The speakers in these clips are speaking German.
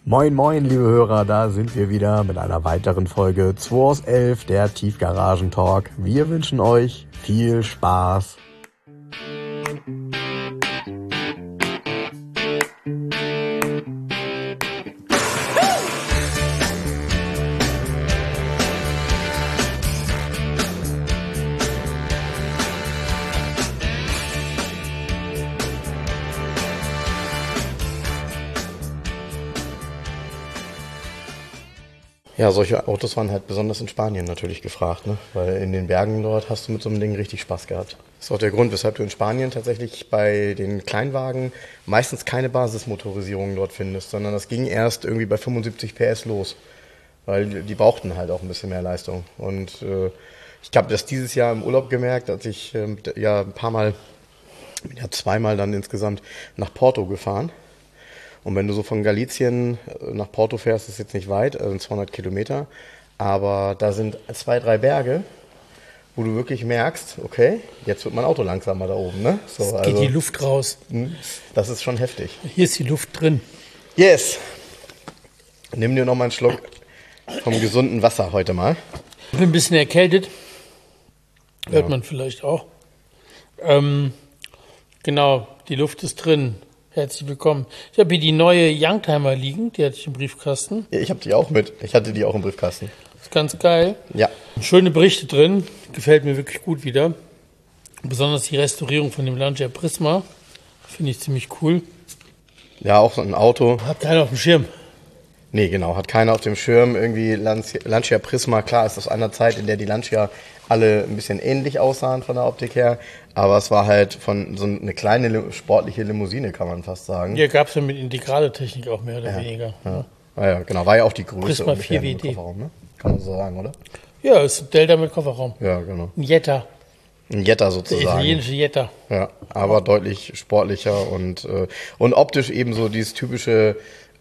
Moin moin liebe Hörer, da sind wir wieder mit einer weiteren Folge 2 aus 11, der Tiefgaragen-Talk. Wir wünschen euch viel Spaß. Ja, solche Autos waren halt besonders in Spanien natürlich gefragt, ne? Weil in den Bergen dort hast du mit so einem Ding richtig Spaß gehabt. Das ist auch der Grund, weshalb du in Spanien tatsächlich bei den Kleinwagen meistens keine Basismotorisierung dort findest, sondern das ging erst irgendwie bei 75 PS los, weil die brauchten halt auch ein bisschen mehr Leistung. Und ich habe das dieses Jahr im Urlaub gemerkt, als ich zweimal dann insgesamt nach Porto gefahren. Und wenn du so von Galicien nach Porto fährst, ist jetzt nicht weit, also 200 Kilometer, aber da sind 2, 3 Berge, wo du wirklich merkst, okay, jetzt wird mein Auto langsamer da oben, ne? So, es geht die Luft raus. Das ist schon heftig. Hier ist die Luft drin. Yes! Nimm dir noch mal einen Schluck vom gesunden Wasser heute mal. Ich bin ein bisschen erkältet. Hört man vielleicht auch. Genau, die Luft ist drin. Herzlich willkommen. Ich habe hier die neue Youngtimer liegen, die hatte ich im Briefkasten. Ja, ich habe die auch mit. Ich hatte die auch im Briefkasten. Ist ganz geil. Ja. Schöne Berichte drin. Gefällt mir wirklich gut wieder. Besonders die Restaurierung von dem Lancia Prisma. Finde ich ziemlich cool. Ja, auch so ein Auto. Hat keiner auf dem Schirm. Nee, genau. Hat keiner auf dem Schirm. Irgendwie Lancia Prisma. Klar ist das einer Zeit, in der die Lancia alle ein bisschen ähnlich aussahen von der Optik her. Aber es war halt von so eine kleine sportliche Limousine, kann man fast sagen. Hier gab es ja mit integraler Technik auch mehr oder weniger. Ja. Ja, genau. War ja auch die Größe Prisma ungefähr 4 im WD. Kofferraum, ne? Kann man so sagen, oder? Ja, ist ein Delta mit Kofferraum. Ja, genau. Ein Jetta. Ein Jetta Der sozusagen. italienische Jetta. Ja, aber deutlich sportlicher und optisch eben so dieses typische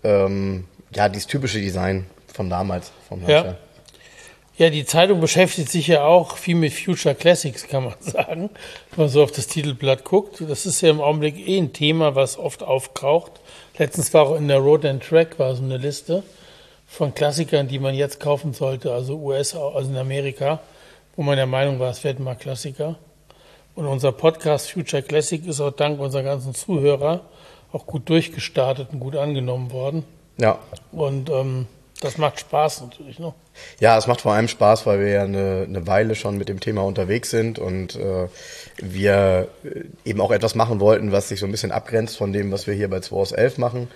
Design von damals, vom Lancia. Ja, die Zeitung beschäftigt sich ja auch viel mit Future Classics, kann man sagen, wenn man so auf das Titelblatt guckt. Das ist ja im Augenblick ein Thema, was oft auftaucht. Letztens war auch in der Road and Track war so eine Liste von Klassikern, die man jetzt kaufen sollte, also also in Amerika, wo man der Meinung war, es werden mal Klassiker. Und unser Podcast Future Classic ist auch dank unserer ganzen Zuhörer auch gut durchgestartet und gut angenommen worden. Ja. Und das macht Spaß natürlich, ne? Ja, es macht vor allem Spaß, weil wir ja eine Weile schon mit dem Thema unterwegs sind und wir eben auch etwas machen wollten, was sich so ein bisschen abgrenzt von dem, was wir hier bei 2 aus 11 machen.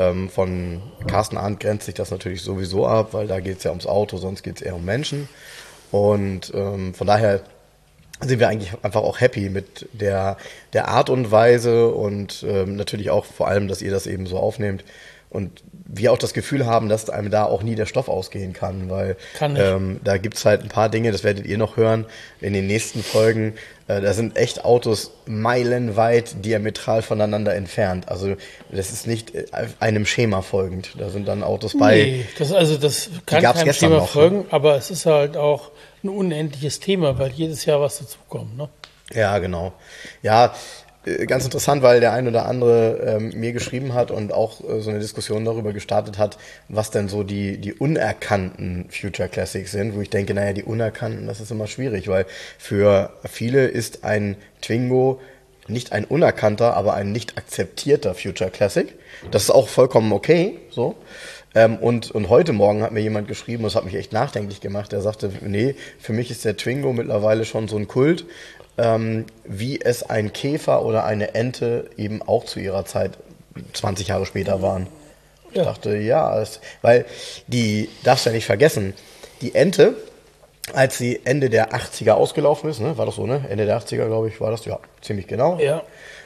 Von Carsten Arndt grenzt sich das natürlich sowieso ab, weil da geht es ja ums Auto, sonst geht es eher um Menschen. Und von daher sind wir eigentlich einfach auch happy mit der Art und Weise und natürlich auch vor allem, dass ihr das eben so aufnehmt. Und wir auch das Gefühl haben, dass einem da auch nie der Stoff ausgehen kann, weil da gibt's halt ein paar Dinge, das werdet ihr noch hören in den nächsten Folgen. Da sind echt Autos meilenweit diametral voneinander entfernt. Also das ist nicht einem Schema folgend. Da sind dann Autos bei. Nee, das kann keinem Schema folgen, aber es ist halt auch ein unendliches Thema, weil jedes Jahr was dazukommt, ne? Ja, genau. Ja, ganz interessant, weil der ein oder andere mir geschrieben hat und auch so eine Diskussion darüber gestartet hat, was denn so die unerkannten Future Classics sind, wo ich denke, naja, die unerkannten, das ist immer schwierig, weil für viele ist ein Twingo nicht ein unerkannter, aber ein nicht akzeptierter Future Classic. Das ist auch vollkommen okay, so. Und heute Morgen hat mir jemand geschrieben, das hat mich echt nachdenklich gemacht, der sagte, nee, für mich ist der Twingo mittlerweile schon so ein Kult, wie es ein Käfer oder eine Ente eben auch zu ihrer Zeit 20 Jahre später waren. Ich dachte, ja, weil die darfst du ja nicht vergessen, die Ente, als sie Ende der 80er ausgelaufen ist, ne, war das so, ne? Ende der 80er, glaube ich, war das, ja, ziemlich genau. Ja.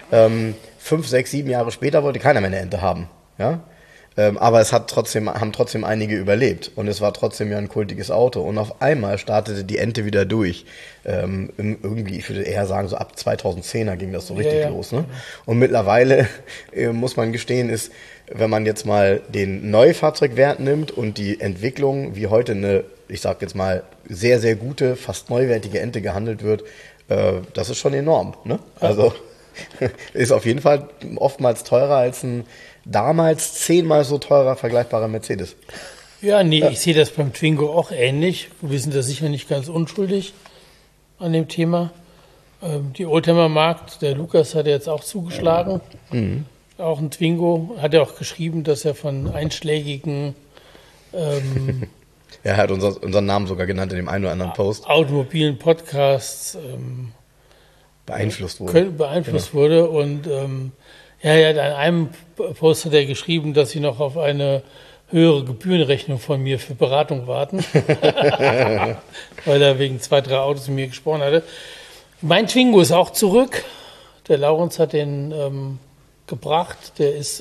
5, 6, 7 Jahre später wollte keiner mehr eine Ente haben, ja. Aber haben trotzdem einige überlebt und es war trotzdem ja ein kultiges Auto und auf einmal startete die Ente wieder durch. Irgendwie, ich würde eher sagen, so ab 2010er ging das so richtig los. Ne? Und mittlerweile, muss man gestehen, ist, wenn man jetzt mal den Neufahrzeugwert nimmt und die Entwicklung, wie heute eine, ich sag jetzt mal, sehr, sehr gute, fast neuwertige Ente gehandelt wird, das ist schon enorm. Ne? Also ist auf jeden Fall oftmals teurer als ein damals 10-mal so teurer vergleichbarer Mercedes. Ja, nee, ich sehe das beim Twingo auch ähnlich. Wir sind da sicher nicht ganz unschuldig an dem Thema. Die Oldtimer-Markt, der Lukas hat jetzt auch zugeschlagen. Auch ein Twingo. Hat er auch geschrieben, dass er von einschlägigen Er hat unseren Namen sogar genannt in dem einen oder anderen Post. automobilen Podcasts Beeinflusst wurde. Und er hat an einem Post hat er geschrieben, dass sie noch auf eine höhere Gebührenrechnung von mir für Beratung warten, weil er wegen 2, 3 Autos mit mir gesprochen hatte. Mein Twingo ist auch zurück. Der Laurens hat den gebracht. Der ist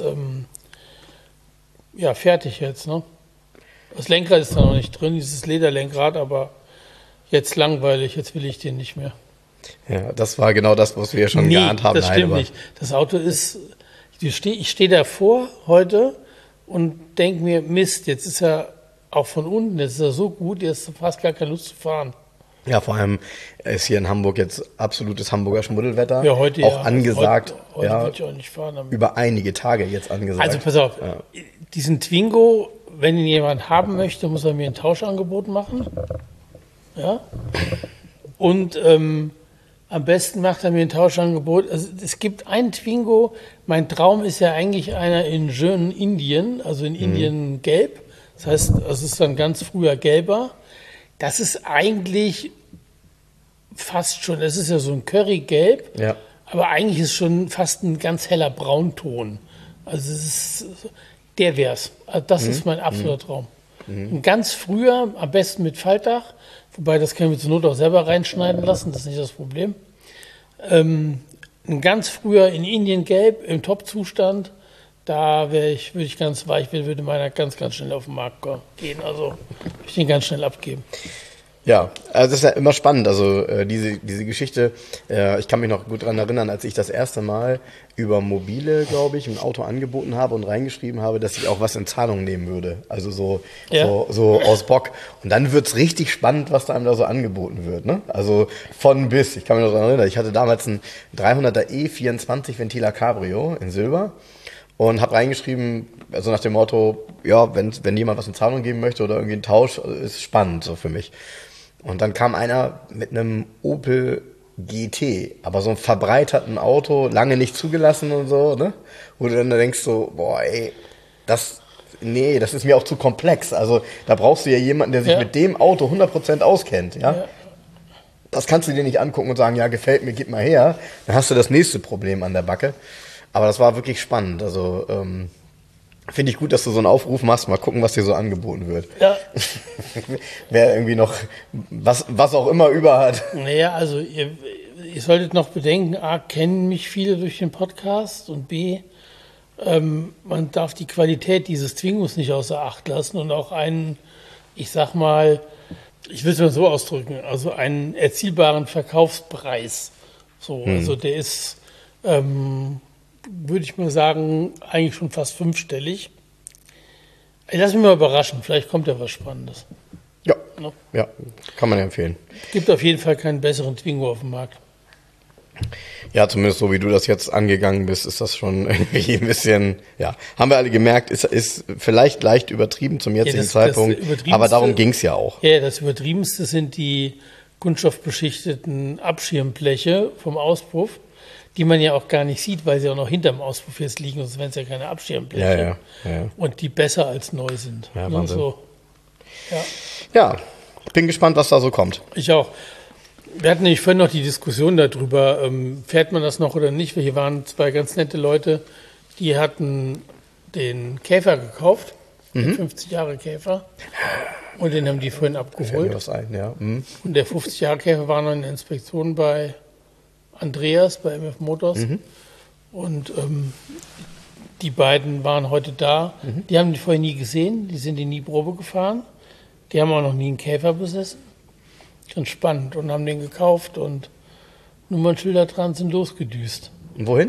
fertig jetzt. Ne? Das Lenkrad ist da noch nicht drin, dieses Lederlenkrad, aber jetzt langweilig. Jetzt will ich den nicht mehr. Ja, das war genau das, was wir ja schon geahnt haben. Das stimmt nicht. Das Auto ist, ich stehe davor heute und denke mir, Mist, jetzt ist er auch von unten, jetzt ist er so gut, jetzt ist fast gar keine Lust zu fahren. Ja, vor allem ist hier in Hamburg jetzt absolutes Hamburger Schmuddelwetter. Ja, heute auch angesagt. Heute würde ich auch nicht fahren. Über einige Tage jetzt angesagt. Also pass auf, diesen Twingo, wenn ihn jemand haben möchte, muss er mir ein Tauschangebot machen. Ja. Und am besten macht er mir ein Tauschangebot. Also, es gibt einen Twingo. Mein Traum ist ja eigentlich einer in schönen Indien, also in Indien gelb. Das heißt, es ist dann ganz früher gelber. Das ist eigentlich fast schon, das ist ja so ein Currygelb, aber eigentlich ist schon fast ein ganz heller Braunton. Also der wär's. Also das ist mein absoluter Traum. Ein ganz früher, am besten mit Faltdach, wobei das kann ich mir zur Not auch selber reinschneiden lassen, das ist nicht das Problem. Ein ganz früher in Indien gelb, im Top-Zustand, da würde meiner ganz, ganz schnell auf den Markt gehen. Also würde ich den ganz schnell abgeben. Ja, also das ist ja immer spannend. Also diese Geschichte, ich kann mich noch gut daran erinnern, als ich das erste Mal über Mobile, glaube ich, ein Auto angeboten habe und reingeschrieben habe, dass ich auch was in Zahlung nehmen würde. Also so aus Bock. Und dann wird's richtig spannend, was da einem da so angeboten wird. Ne? Also von bis. Ich kann mich noch daran erinnern, ich hatte damals einen 300er E24 Ventiler Cabrio in Silber. Und habe reingeschrieben, also nach dem Motto, ja, wenn jemand was in Zahlung geben möchte oder irgendwie einen Tausch, ist spannend so für mich. Und dann kam einer mit einem Opel GT, aber so einem verbreiterten Auto, lange nicht zugelassen und so, ne? Wo du dann denkst so, boah, ey, das ist mir auch zu komplex. Also da brauchst du ja jemanden, der sich mit dem Auto 100% auskennt, ja? Das kannst du dir nicht angucken und sagen, ja, gefällt mir, gib mal her. Dann hast du das nächste Problem an der Backe. Aber das war wirklich spannend. Also finde ich gut, dass du so einen Aufruf machst. Mal gucken, was dir so angeboten wird. Ja. Wer irgendwie noch was auch immer über hat. Naja, also ihr solltet noch bedenken, A, kennen mich viele durch den Podcast und B, man darf die Qualität dieses Twingos nicht außer Acht lassen und auch einen, ich sag mal, ich will es mal so ausdrücken, also einen erzielbaren Verkaufspreis. So, also der ist würde ich mal sagen, eigentlich schon fast 5-stellig. Lass mich mal überraschen, vielleicht kommt ja was Spannendes. Ja, ja, kann man ja empfehlen. Gibt auf jeden Fall keinen besseren Twingo auf dem Markt. Ja, zumindest so wie du das jetzt angegangen bist, ist das schon irgendwie ein bisschen, ja, haben wir alle gemerkt, ist vielleicht leicht übertrieben zum jetzigen Zeitpunkt, aber darum ging's ja auch. Ja, das Übertriebenste sind die kunststoffbeschichteten Abschirmbleche vom Auspuff, die man ja auch gar nicht sieht, weil sie auch noch hinterm Auspuff jetzt liegen, sonst wären es ja keine Abschirmbleche. Ja. Und die besser als neu sind. Ja, Wahnsinn. So. Ja, bin gespannt, was da so kommt. Ich auch. Wir hatten nämlich vorhin noch die Diskussion darüber, fährt man das noch oder nicht? Hier waren 2 ganz nette Leute, die hatten den Käfer gekauft, den 50 Jahre Käfer, und den haben die vorhin abgeholt. Fällt mir was ein, ja. Und der 50 Jahre Käfer war noch in der Inspektion bei Andreas bei MF Motors und die beiden waren heute da. Die haben die vorher nie gesehen, die sind in nie Probe gefahren, die haben auch noch nie einen Käfer besessen. Ganz spannend und haben den gekauft und Nummernschilder dran, sind losgedüst. Und wohin?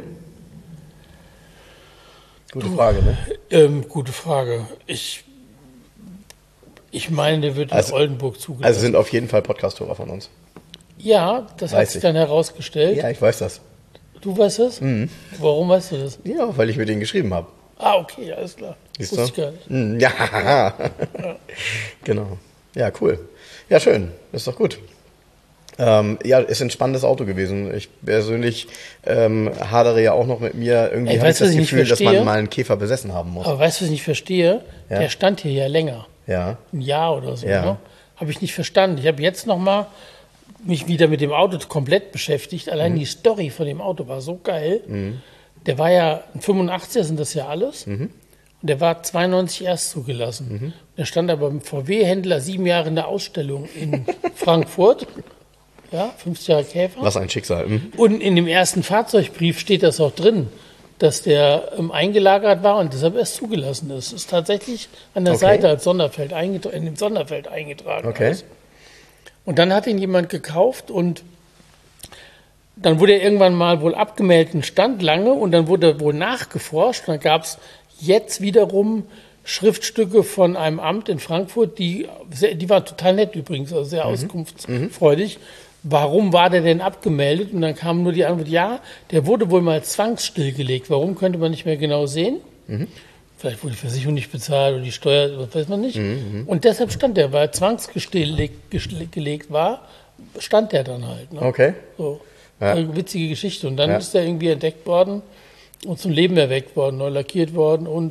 Gute Frage, ne? Gute Frage. Ich meine, der wird in Oldenburg zugelassen. Also sind auf jeden Fall Podcast-Hörer von uns. Ja, das hat sich dann herausgestellt. Ja, ich weiß das. Du weißt das? Warum weißt du das? Ja, weil ich mit denen geschrieben habe. Ah, okay, alles klar. Siehst du? Wusste ich gar nicht. Ja, genau. Ja, cool. Ja, schön. Ist doch gut. Ja, ist ein spannendes Auto gewesen. Ich persönlich hadere ja auch noch mit mir. Irgendwie Ey, habe ich weißt du, das was ich nicht Gefühl, dass man verstehe? mal einen Käfer besessen haben muss. Aber weißt du, was ich nicht verstehe? Ja. Der stand hier ja länger. Ja. Ein Jahr oder so. Ja. Ne? Habe ich nicht verstanden. Ich habe jetzt noch mal mich wieder mit dem Auto komplett beschäftigt. Allein die Story von dem Auto war so geil. Der war ja, ein 85er sind das ja alles. Und der war 92 erst zugelassen. Der stand aber im VW-Händler 7 Jahre in der Ausstellung in Frankfurt. Ja, 50 Jahre Käfer. Was ein Schicksal. Und in dem ersten Fahrzeugbrief steht das auch drin, dass der eingelagert war und deshalb erst zugelassen ist. Ist tatsächlich an der Okay. Seite als Sonderfeld in dem Sonderfeld eingetragen. Okay. Alles. Und dann hat ihn jemand gekauft und dann wurde er irgendwann mal wohl abgemeldet und stand lange und dann wurde wohl nachgeforscht. Und dann gab es jetzt wiederum Schriftstücke von einem Amt in Frankfurt, die waren total nett übrigens, also sehr auskunftsfreudig. Warum war der denn abgemeldet? Und dann kam nur die Antwort, ja, der wurde wohl mal zwangsstillgelegt. Warum, könnte man nicht mehr genau sehen. Vielleicht wurde die Versicherung nicht bezahlt oder die Steuer, das weiß man nicht. Und deshalb stand der, weil er zwangsgelegt war, stand der dann halt. Ne? Okay. So. Ja. Eine witzige Geschichte. Und dann Ja. ist er irgendwie entdeckt worden und zum Leben erweckt worden, neu lackiert worden und.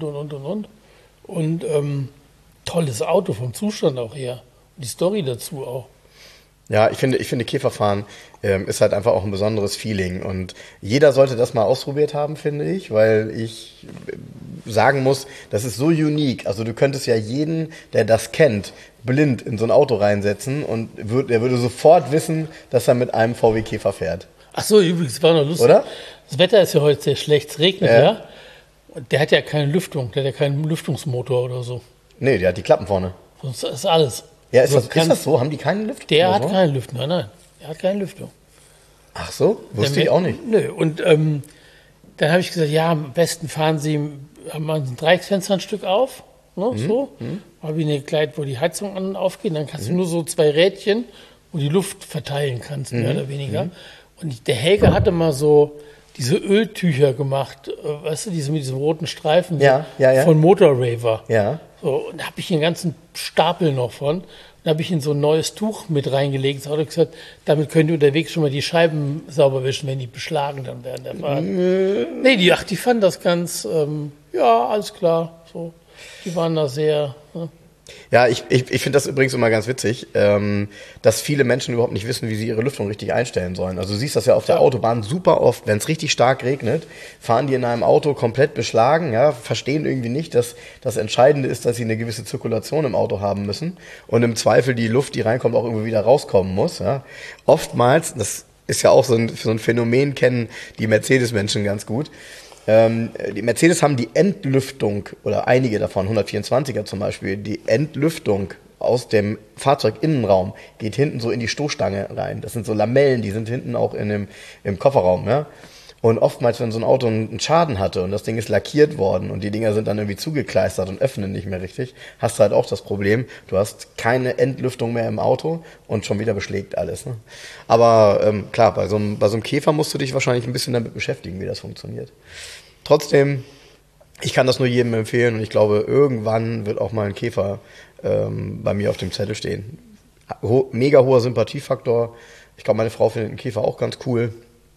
Und tolles Auto vom Zustand auch her. Die Story dazu auch. Ja, ich finde Käferfahren ist halt einfach auch ein besonderes Feeling und jeder sollte das mal ausprobiert haben, finde ich, weil ich sagen muss, das ist so unique. Also du könntest ja jeden, der das kennt, blind in so ein Auto reinsetzen und der würde sofort wissen, dass er mit einem VW Käfer fährt. Ach so, übrigens, war noch lustig. Oder? Das Wetter ist ja heute sehr schlecht, es regnet Ja. ja. Und der hat ja keine Lüftung, der hat ja keinen Lüftungsmotor oder so. Nee, der hat die Klappen vorne. Sonst ist alles. Ja, ist Also das so? Haben die keine Lüftung? Der oder hat so? keine Lüftung, nein. Der hat keine Lüftung. Ach so? Wusste ich auch nicht. Nö, und dann habe ich gesagt, ja, am besten fahren Sie, haben wir ein Dreiecksfenster ein Stück auf, ne, so. Habe ich eine Kleid, wo die Heizung an und aufgeht, dann kannst du nur so 2 Rädchen, wo die Luft verteilen kannst, mehr oder weniger. Und der Helge hatte mal so diese Öltücher gemacht, weißt du, diese mit diesem roten Streifen Ja, ja, ja. von Motorraver. Ja. So, und da habe ich einen ganzen Stapel noch von. Da habe ich in so ein neues Tuch mit reingelegt. Da habe ich gesagt, damit könnt ihr unterwegs schon mal die Scheiben sauber wischen, wenn die beschlagen dann während der Fahrt. Nee, die fanden das ganz, ja, alles klar. So, die waren da sehr. Ne? Ja, ich finde das übrigens immer ganz witzig, dass viele Menschen überhaupt nicht wissen, wie sie ihre Lüftung richtig einstellen sollen. Also du siehst das ja auf der Autobahn super oft, wenn es richtig stark regnet, fahren die in einem Auto komplett beschlagen, ja, verstehen irgendwie nicht, dass das Entscheidende ist, dass sie eine gewisse Zirkulation im Auto haben müssen und im Zweifel die Luft, die reinkommt, auch irgendwie wieder rauskommen muss. Ja. Oftmals, das ist ja auch so ein Phänomen, kennen die Mercedes-Menschen ganz gut. Die Mercedes haben die Entlüftung, oder einige davon, 124er zum Beispiel, die Entlüftung aus dem Fahrzeuginnenraum geht hinten so in die Stoßstange rein. Das sind so Lamellen, die sind hinten auch im Kofferraum. Ja? Und oftmals, wenn so ein Auto einen Schaden hatte und das Ding ist lackiert worden und die Dinger sind dann irgendwie zugekleistert und öffnen nicht mehr richtig, hast du halt auch das Problem, du hast keine Entlüftung mehr im Auto und schon wieder beschlägt alles. Ne? Aber klar, bei so einem Käfer musst du dich wahrscheinlich ein bisschen damit beschäftigen, wie das funktioniert. Trotzdem, ich kann das nur jedem empfehlen und ich glaube, irgendwann wird auch mal ein Käfer bei mir auf dem Zettel stehen. Mega hoher Sympathiefaktor. Ich glaube, meine Frau findet einen Käfer auch ganz cool.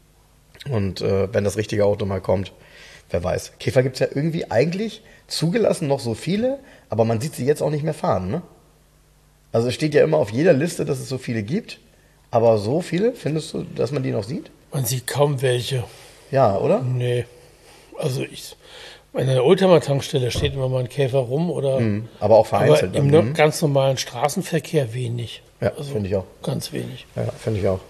Und wenn das richtige Auto mal kommt, wer weiß. Käfer gibt es ja irgendwie eigentlich zugelassen noch so viele, aber man sieht sie jetzt auch nicht mehr fahren, ne? Also es steht ja immer auf jeder Liste, dass es so viele gibt, aber so viele, findest du, dass man die noch sieht? Man sieht kaum welche. Ja, oder? Nee. Also an der Oldtimer-Tankstelle steht immer mal ein Käfer rum oder. Aber auch vereinzelt. Aber im dann. ganz normalen Straßenverkehr wenig. Ja, Also finde ich auch. Ganz wenig. Ja, finde ich auch.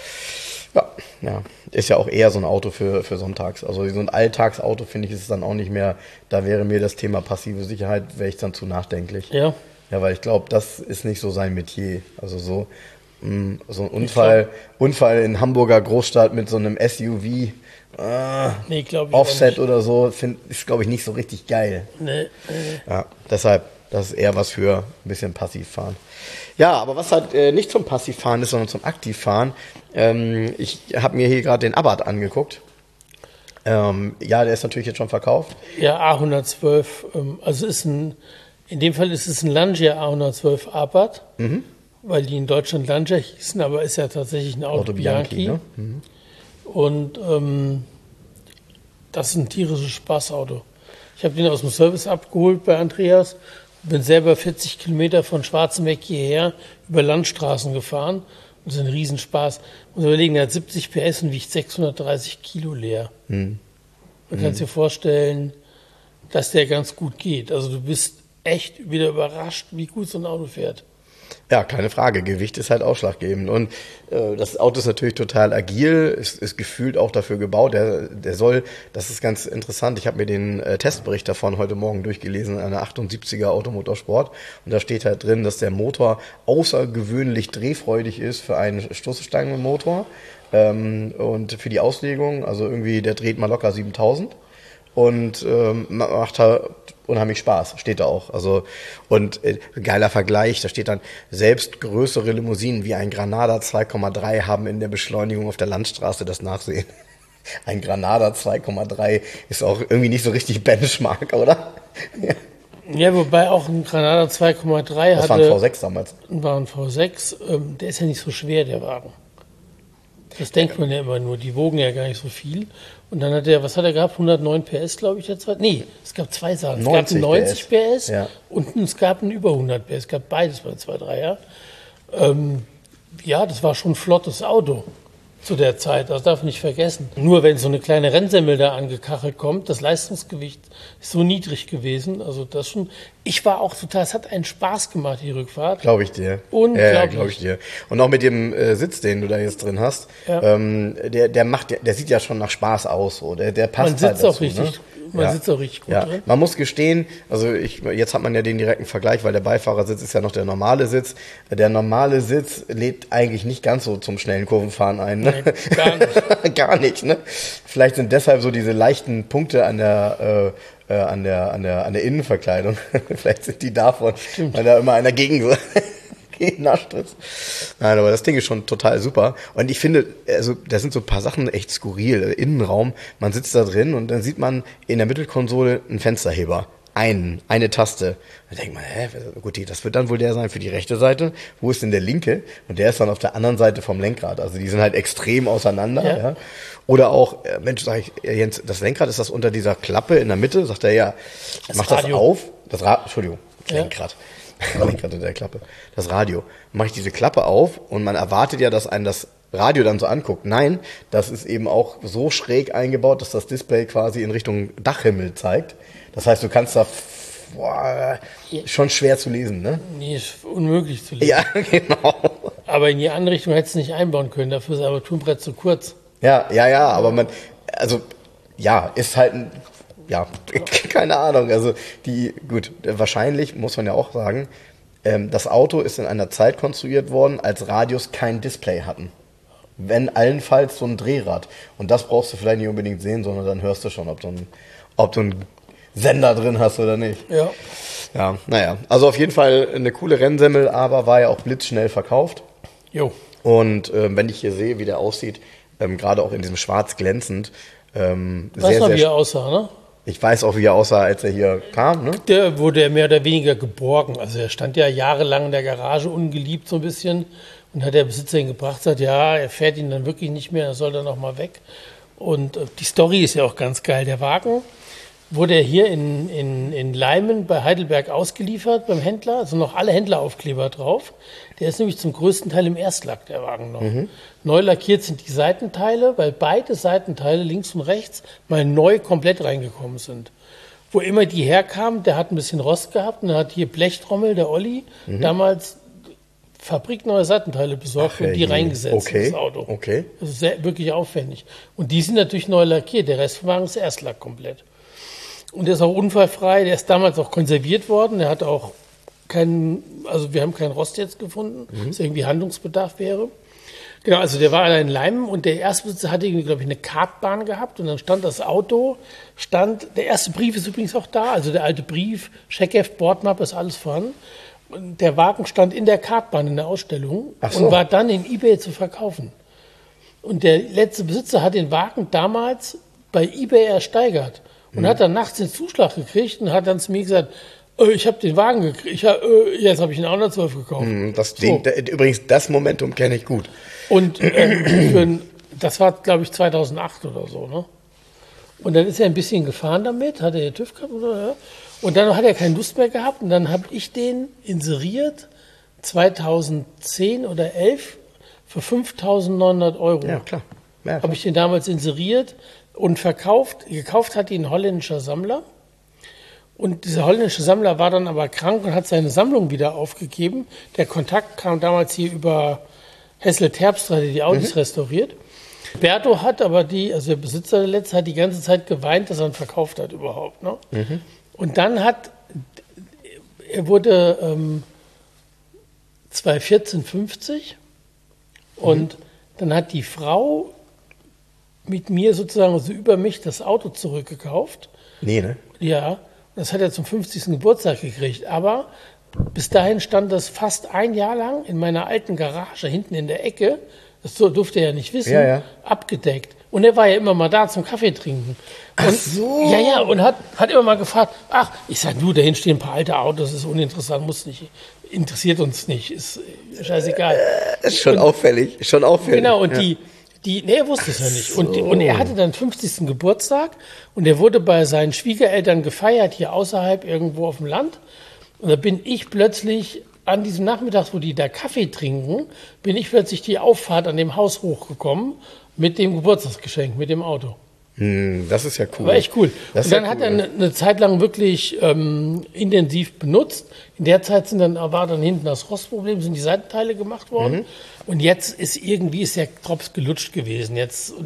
Ja. Ist ja auch eher so ein Auto für sonntags. Also so ein Alltagsauto, finde ich, ist es dann auch nicht mehr, da wäre mir das Thema passive Sicherheit, wäre ich dann zu nachdenklich. Ja. Ja, weil ich glaube, das ist nicht so sein Metier. Also so ein Unfall in Hamburger Großstadt mit so einem SUV, Nee, glaube ich Offset auch oder so, ist, glaube ich, nicht so richtig geil. nicht. Nee. Ja, deshalb, das ist eher was für ein bisschen Passivfahren. Ja, aber was halt nicht zum Passivfahren ist, sondern zum Aktivfahren. Ich habe mir hier gerade den Abarth angeguckt. Ja, der ist natürlich jetzt schon verkauft. Ja, A112, also in dem Fall ist es ein Lancia A112 Abarth, weil die in Deutschland Lancia hießen, aber ist ja tatsächlich ein Auto Bianchi. Ne? Und das ist ein tierisches Spaßauto. Ich habe den aus dem Service abgeholt bei Andreas, bin selber 40 Kilometer von Schwarzenbeck hierher über Landstraßen gefahren. Und das ist ein Riesenspaß. Muss überlegen, der hat 70 PS und wiegt 630 Kilo leer. Man kann sich vorstellen, dass der ganz gut geht. Also du bist echt wieder überrascht, wie gut so ein Auto fährt. Ja, keine Frage. Gewicht ist halt ausschlaggebend. Und das Auto ist natürlich total agil, ist gefühlt auch dafür gebaut. Der soll, das ist ganz interessant, ich habe mir den Testbericht davon heute Morgen durchgelesen, eine 78er Automotorsport. Und da steht halt drin, dass der Motor außergewöhnlich drehfreudig ist für einen Stoßstangenmotor. Und für die Auslegung, also irgendwie, der dreht mal locker 7000. Und macht halt unheimlich Spaß, steht da auch. Also und geiler Vergleich, da steht dann, selbst größere Limousinen wie ein Granada 2,3 haben in der Beschleunigung auf der Landstraße das Nachsehen. Ein Granada 2,3 ist auch irgendwie nicht so richtig Benchmark, oder? Ja, wobei auch ein Granada 2,3 hatte. Das war ein V6 damals. War ein V6, der ist ja nicht so schwer, der Wagen. Das denkt man ja immer nur, die wogen ja gar nicht so viel. Und dann hat er, was hat er gehabt? 109 PS, glaube ich, der zweite. Nee, es gab zwei Sachen. Es gab einen 90 PS und es gab einen über 100 PS. Es gab beides bei 2.3er. Ja, das war schon ein flottes Auto zu der Zeit, das darf man nicht vergessen. Nur wenn so eine kleine Rennsemmel da angekachelt kommt, das Leistungsgewicht ist so niedrig gewesen, also das schon. Ich war auch total, es hat einen Spaß gemacht, die Rückfahrt. Glaube ich dir. Unglaublich. Ja, glaube ich dir. Und auch mit dem Sitz, den du da jetzt drin hast, der sieht ja schon nach Spaß aus, so. Der passt man sitzt halt dazu, auch richtig. Ne? Man sitzt auch richtig gut drin. Man muss gestehen, also jetzt hat man ja den direkten Vergleich, weil der Beifahrersitz ist ja noch der normale Sitz. Der normale Sitz lädt eigentlich nicht ganz so zum schnellen Kurvenfahren ein. Ne? Nee, gar nicht. Gar nicht, ne? Vielleicht sind deshalb so diese leichten Punkte an der Innenverkleidung. Vielleicht sind die davon, weil da immer einer gegen nascht ist. Nein, aber das Ding ist schon total super. Und ich finde, also da sind so ein paar Sachen echt skurril. Innenraum, man sitzt da drin und dann sieht man in der Mittelkonsole einen Fensterheber. Eine Taste. Da denkt man, gut, das wird dann wohl der sein für die rechte Seite. Wo ist denn der linke? Und der ist dann auf der anderen Seite vom Lenkrad. Also die sind halt extrem auseinander. Ja. Oder auch, Mensch, sag ich, Jens, das Lenkrad, ist das unter dieser Klappe in der Mitte? Sagt er, ja, mach das auf. Entschuldigung, Lenkrad. Lenkrad in der Klappe. Das Radio. Mache ich diese Klappe auf und man erwartet ja, dass einen das Radio dann so anguckt. Nein, das ist eben auch so schräg eingebaut, dass das Display quasi in Richtung Dachhimmel zeigt. Das heißt, du kannst da schon schwer zu lesen, ne? Nee, ist unmöglich zu lesen. Ja, genau. Aber in die andere Richtung hättest du nicht einbauen können, dafür ist das Armaturenbrett zu kurz. Ja, aber ist halt keine Ahnung. Also wahrscheinlich muss man ja auch sagen, das Auto ist in einer Zeit konstruiert worden, als Radios kein Display hatten. Wenn allenfalls so ein Drehrad. Und das brauchst du vielleicht nicht unbedingt sehen, sondern dann hörst du schon, ob du einen Sender drin hast oder nicht. Ja. Ja, naja. Also auf jeden Fall eine coole Rennsemmel, aber war ja auch blitzschnell verkauft. Jo. Und wenn ich hier sehe, wie der aussieht, gerade auch in diesem Schwarz glänzend. Weißt du, wie er aussah, ne? Ich weiß auch, wie er aussah, als er hier kam, ne? Der wurde mehr oder weniger geborgen. Also er stand ja jahrelang in der Garage ungeliebt so ein bisschen und hat der Besitzer ihn gebracht, sagt, ja, er fährt ihn dann wirklich nicht mehr, er soll dann noch mal weg. Und die Story ist ja auch ganz geil. Der Wagen wurde hier in Leimen bei Heidelberg ausgeliefert beim Händler, also noch alle Händleraufkleber drauf. Der ist nämlich zum größten Teil im Erstlack, der Wagen noch. Neu lackiert sind die Seitenteile, weil beide Seitenteile links und rechts mal neu komplett reingekommen sind. Wo immer die herkamen, der hat ein bisschen Rost gehabt und hat hier Blechtrommel, der Olli, damals fabrikneue Seitenteile besorgt und die reingesetzt in das Auto. Okay. Das ist wirklich aufwendig. Und die sind natürlich neu lackiert, der Rest vom Wagen ist Erstlack komplett. Und der ist auch unfallfrei, der ist damals auch konserviert worden, der hat auch wir haben keinen Rost jetzt gefunden, dass irgendwie Handlungsbedarf wäre. Genau, also der war in Leimen und der Erstbesitzer hatte irgendwie, glaube ich, eine Kartbahn gehabt und dann stand das Auto, der erste Brief ist übrigens auch da, also der alte Brief, Checkheft, Bordmappe, ist alles vorhanden. Und der Wagen stand in der Kartbahn in der Ausstellung und war dann in eBay zu verkaufen. Und der letzte Besitzer hat den Wagen damals bei eBay ersteigert und hat dann nachts den Zuschlag gekriegt und hat dann zu mir gesagt, ich habe den Wagen gekriegt, jetzt habe ich einen 112 gekauft. Übrigens, das Momentum kenne ich gut. Und das war, glaube ich, 2008 oder so. Ne? Und dann ist er ein bisschen gefahren damit, hat er den TÜV gehabt oder ja. Und dann hat er keine Lust mehr gehabt und dann habe ich den inseriert 2010 oder 11 für 5.900 Euro. Ja, klar. Ja, habe ich den damals inseriert und verkauft. Gekauft hat ihn ein holländischer Sammler. Und dieser holländische Sammler war dann aber krank und hat seine Sammlung wieder aufgegeben. Der Kontakt kam damals hier über Hessel Terpstra, der die Audis restauriert. Berto hat aber also der Besitzer der Letzte, hat die ganze Zeit geweint, dass er ihn verkauft hat überhaupt. Ne? Und dann er wurde 2014 50 und dann hat die Frau mit mir sozusagen, also über mich, das Auto zurückgekauft. Nee, ne? Ja, das hat er zum 50. Geburtstag gekriegt. Aber bis dahin stand das fast ein Jahr lang in meiner alten Garage hinten in der Ecke. Das durfte er ja nicht wissen, abgedeckt. Und er war ja immer mal da zum Kaffee trinken. Und, ach so. Ja, und hat immer mal gefragt, ich sag, du, dahin stehen ein paar alte Autos, das ist uninteressant, interessiert uns nicht, ist scheißegal. Ist schon auffällig, Genau, und er wusste es ja nicht. So. Und er hatte dann 50. Geburtstag und er wurde bei seinen Schwiegereltern gefeiert, hier außerhalb irgendwo auf dem Land. Und da bin ich plötzlich an diesem Nachmittag, wo die da Kaffee trinken, bin ich plötzlich die Auffahrt an dem Haus hochgekommen mit dem Geburtstagsgeschenk, mit dem Auto. Das ist ja cool. War echt cool. Und dann hat er eine Zeit lang wirklich intensiv benutzt. In der Zeit war dann hinten das Rostproblem, sind die Seitenteile gemacht worden. Und jetzt ist der Drops gelutscht gewesen.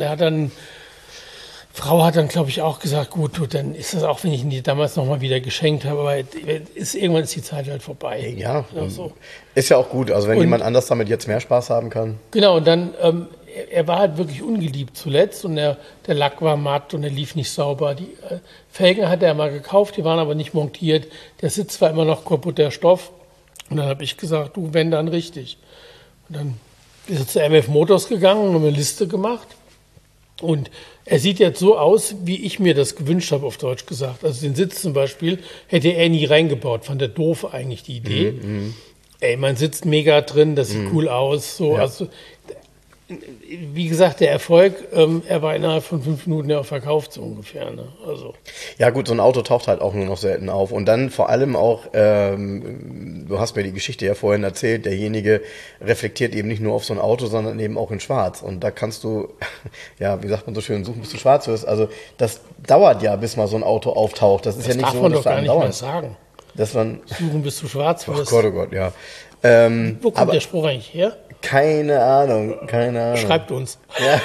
Frau hat dann, glaube ich, auch gesagt, gut, dann ist das auch, wenn ich ihn dir damals nochmal wieder geschenkt habe, aber irgendwann ist die Zeit halt vorbei. Ja, so. Ist ja auch gut. Also wenn jemand anders damit jetzt mehr Spaß haben kann. Genau, und dann, er war halt wirklich ungeliebt zuletzt und der Lack war matt und er lief nicht sauber. Die Felgen hat er mal gekauft, die waren aber nicht montiert. Der Sitz war immer noch kaputt, der Stoff. Und dann habe ich gesagt, du, wenn, dann richtig. Und dann ist er zu MF Motors gegangen und eine Liste gemacht. Und er sieht jetzt so aus, wie ich mir das gewünscht habe, auf Deutsch gesagt. Also den Sitz zum Beispiel hätte er nie reingebaut. Fand er doof eigentlich, die Idee. Man sitzt mega drin, das sieht cool aus. So. Ja. Also, wie gesagt, der Erfolg, er war innerhalb von 5 Minuten ja auch verkauft, so ungefähr. Ne? Also. Ja gut, so ein Auto taucht halt auch nur noch selten auf. Und dann vor allem auch, du hast mir die Geschichte ja vorhin erzählt, derjenige reflektiert eben nicht nur auf so ein Auto, sondern eben auch in schwarz. Und da kannst du, ja, wie sagt man so schön, suchen, bis du schwarz wirst. Also das dauert ja, bis mal so ein Auto auftaucht. Das ist ja nicht so, dass das darf man doch gar nicht mehr sagen. Dass man suchen, bis du schwarz wirst. Ach Gott, ja. Wo kommt der Spruch eigentlich her? Keine Ahnung. Schreibt uns. Ja.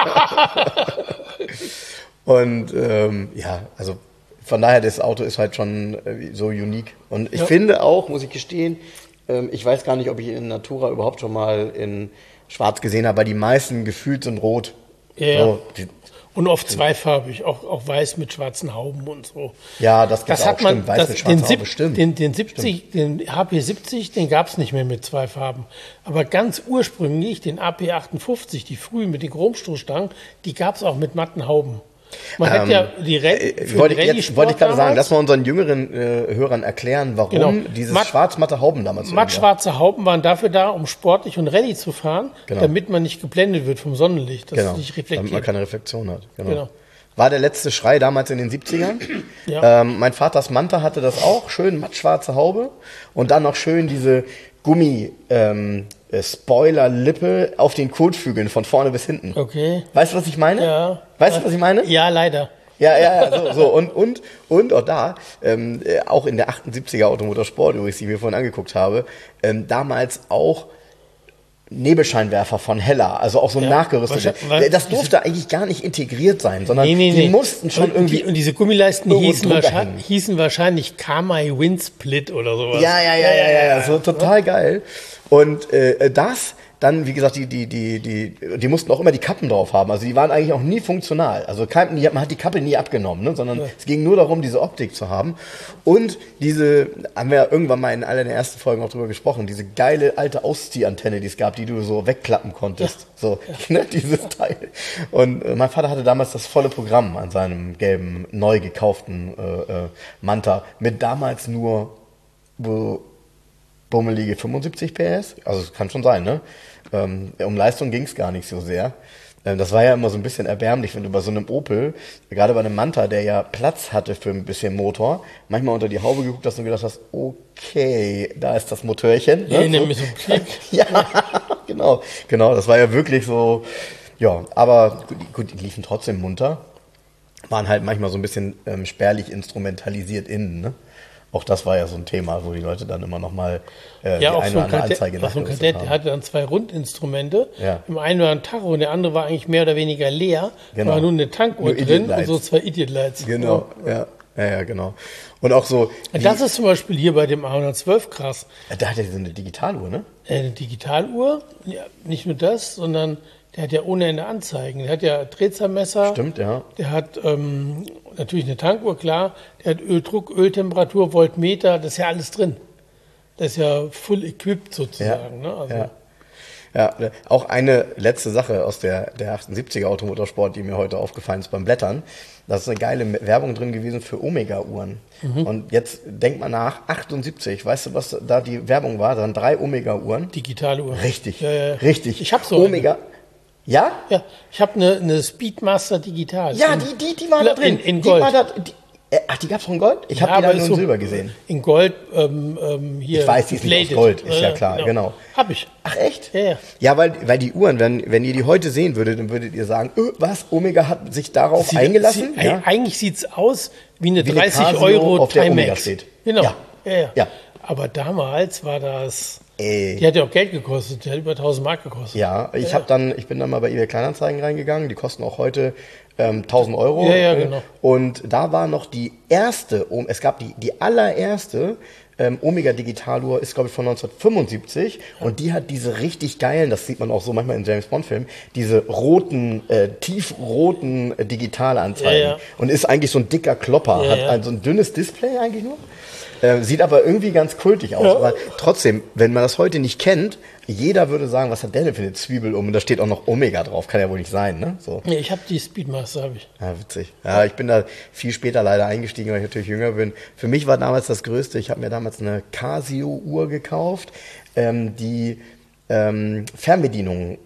Und also von daher, das Auto ist halt schon so unique. Und ich finde auch, muss ich gestehen, ich weiß gar nicht, ob ich in Natura überhaupt schon mal in schwarz gesehen habe, weil die meisten gefühlt sind rot. Ja, so, und oft zweifarbig, auch weiß mit schwarzen Hauben und so. Ja, das hat man, stimmt, weiß mit schwarzer Haube, stimmt. Den HP70, den gab es nicht mehr mit 2 Farben. Aber ganz ursprünglich, den AP58, die frühen mit den Chromstoßstangen, die gab es auch mit matten Hauben. Man hat ja wollte ich gerade sagen, lass mal unseren jüngeren Hörern erklären, warum dieses schwarz-matte Hauben damals. Matt-schwarze Hauben waren dafür da, um sportlich und Rallye zu fahren, damit man nicht geblendet wird vom Sonnenlicht, dass es nicht reflektiert. Damit man keine Reflexion hat. Genau. War der letzte Schrei damals in den 70ern. Ja. Mein Vaters Manta hatte das auch, schön matt-schwarze Haube und dann noch schön diese Spoiler-Lippe auf den Kotflügeln von vorne bis hinten. Okay. Weißt du, was ich meine? Ja. Weißt du, was ich meine? Ja, leider. Ja, so. Und auch da, auch in der 78er Automotorsport, übrigens, die ich mir vorhin angeguckt habe, damals auch Nebelscheinwerfer von Hella, also auch so nachgerüstet. Das durfte eigentlich gar nicht integriert sein, sondern die mussten schon irgendwie. Und diese Gummileisten hießen wahrscheinlich Kamai Windsplit oder sowas. Ja, so total geil. Und das dann, wie gesagt, die mussten auch immer die Kappen drauf haben. Also die waren eigentlich auch nie funktional. Also man hat die Kappe nie abgenommen, ne? Sondern es ging nur darum, diese Optik zu haben. Und diese, haben wir irgendwann mal in einer der ersten Folgen auch drüber gesprochen, diese geile alte Ausziehantenne, die es gab, die du so wegklappen konntest. So, ne? Dieses Teil. Und mein Vater hatte damals das volle Programm an seinem gelben, neu gekauften Manta mit damals nur bummelige 75 PS. Also es kann schon sein, ne? Um Leistung ging es gar nicht so sehr. Das war ja immer so ein bisschen erbärmlich, wenn du bei so einem Opel, gerade bei einem Manta, der ja Platz hatte für ein bisschen Motor, manchmal unter die Haube geguckt hast und gedacht hast, okay, da ist das Motörchen. Ne? Nämlich so ein Klick. Ja, genau, das war ja wirklich so, ja, aber gut, die liefen trotzdem munter, waren halt manchmal so ein bisschen spärlich instrumentalisiert innen, ne? Auch das war ja so ein Thema, wo die Leute dann immer noch mal die eine oder andere Anzeige nachgerüstet haben. So ein Kadett hatte dann 2 Rundinstrumente. Ja. Im einen war ein Tacho und der andere war eigentlich mehr oder weniger leer. Genau. Da war nur eine Tankuhr drin und so 2 Idiot Lights. Genau, ja, genau. Und auch so... Das ist zum Beispiel hier bei dem A112 krass. Da hat er so eine Digitaluhr, ne? Eine Digitaluhr, ja, nicht nur das, sondern der hat ja ohne Ende Anzeigen. Der hat ja Drehzahlmesser. Stimmt, ja. Der hat natürlich eine Tankuhr, klar. Der hat Öldruck, Öltemperatur, Voltmeter, das ist ja alles drin. Das ist ja full equipped sozusagen. Ja, ne? Also. ja, auch eine letzte Sache aus der 78er Automotorsport, die mir heute aufgefallen ist beim Blättern. Da ist eine geile Werbung drin gewesen für Omega-Uhren. Und jetzt denk mal nach, 78, weißt du, was da die Werbung war? Da waren 3 Omega-Uhren. Digitale Uhren. Richtig, ja. richtig. Ich habe so Omega. Eine. Ja? Ja, ich habe eine Speedmaster Digital. Ja, die war da drin. In Gold. Die gab's auch in Gold? Ich habe die da nur in Silber gesehen. In Gold, hier. Ich weiß, die ist nicht aus Gold, ist ja klar, genau. Hab ich. Ach echt? Ja. Ja, weil die Uhren, wenn ihr die heute sehen würdet, dann würdet ihr sagen, was, Omega hat sich darauf eingelassen? Ja? Eigentlich sieht's aus wie eine 30 Euro auf der Omega steht. Genau. Ja. Aber damals war das... Die hat ja auch Geld gekostet, die hat über 1000 Mark gekostet. Ja, ich bin dann mal bei eBay Kleinanzeigen reingegangen, die kosten auch heute 1000 Euro. Ja, genau. Und da war noch die erste, es gab die allererste Omega Digitaluhr, ist glaube ich von 1975 und die hat diese richtig geilen, das sieht man auch so manchmal in James Bond Filmen, diese roten, tiefroten Digitalanzeigen und ist eigentlich so ein dicker Klopper, hat also ein dünnes Display eigentlich nur. Sieht aber irgendwie ganz kultig aus. Aber trotzdem, wenn man das heute nicht kennt, jeder würde sagen, was hat der denn für eine Zwiebel um? Und da steht auch noch Omega drauf. Kann ja wohl nicht sein, ne? So. Nee, ich habe die Speedmaster, habe ich. Ja, witzig. Ja, ich bin da viel später leider eingestiegen, weil ich natürlich jünger bin. Für mich war damals das Größte, ich habe mir damals eine Casio-Uhr gekauft, die Fernbedienung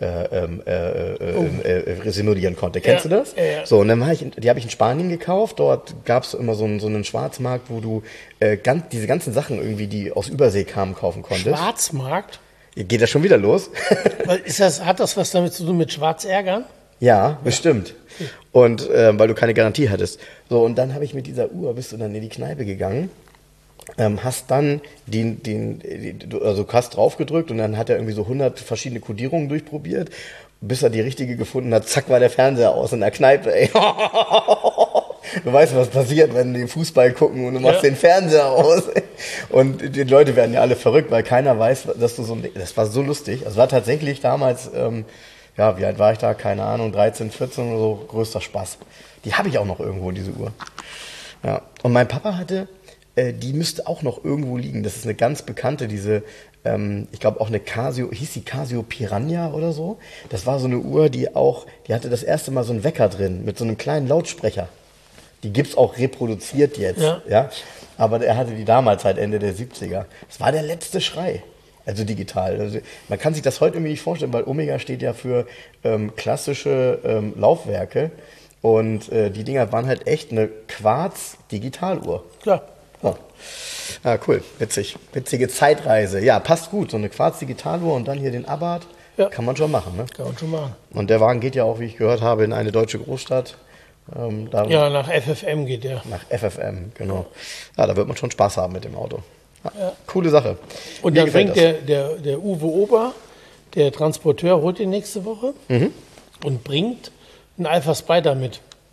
simulieren konnte. Kennst du das? Ja. So, und dann die habe ich in Spanien gekauft. Dort gab es immer so einen Schwarzmarkt, wo du diese ganzen Sachen irgendwie, die aus Übersee kamen, kaufen konntest. Schwarzmarkt? Geht das schon wieder los? Hat das was damit zu tun mit Schwarzärgern? Ja, bestimmt. Und weil du keine Garantie hattest. So, und dann habe ich mit dieser Uhr, bist du dann in die Kneipe gegangen, hast dann du hast draufgedrückt und dann hat er irgendwie so 100 verschiedene Kodierungen durchprobiert, bis er die richtige gefunden hat, zack, war der Fernseher aus in der Kneipe, ey. Du weißt, was passiert, wenn die Fußball gucken und du machst den Fernseher aus. Und die Leute werden ja alle verrückt, weil keiner weiß, dass du das war so lustig. Es war tatsächlich damals, wie alt war ich da? Keine Ahnung, 13, 14 oder so, größter Spaß. Die habe ich auch noch irgendwo, diese Uhr. Ja. Und mein Papa hatte, die müsste auch noch irgendwo liegen. Das ist eine ganz bekannte, ich glaube auch eine Casio, hieß die Casio Piranha oder so? Das war so eine Uhr, die hatte das erste Mal so einen Wecker drin, mit so einem kleinen Lautsprecher. Die gibt's auch reproduziert jetzt, ja. Aber er hatte die damals halt Ende der 70er. Das war der letzte Schrei. Also digital. Also man kann sich das heute irgendwie nicht vorstellen, weil Omega steht ja für klassische Laufwerke. Und die Dinger waren halt echt eine Quarz-Digitaluhr. Klar. Oh. Ah, cool. Witzig. Witzige Zeitreise. Ja, passt gut. So eine Quarz-Digitaluhr und dann hier den Abarth. Ja. Kann man schon machen, ne? Kann man schon machen. Und der Wagen geht ja auch, wie ich gehört habe, in eine deutsche Großstadt. Nach FFM geht der. Nach FFM, genau. Ja, da wird man schon Spaß haben mit dem Auto. Ja. Coole Sache. Und dann bringt der Uwe Ober, der Transporteur, holt ihn nächste Woche und bringt einen Alpha Spider mit.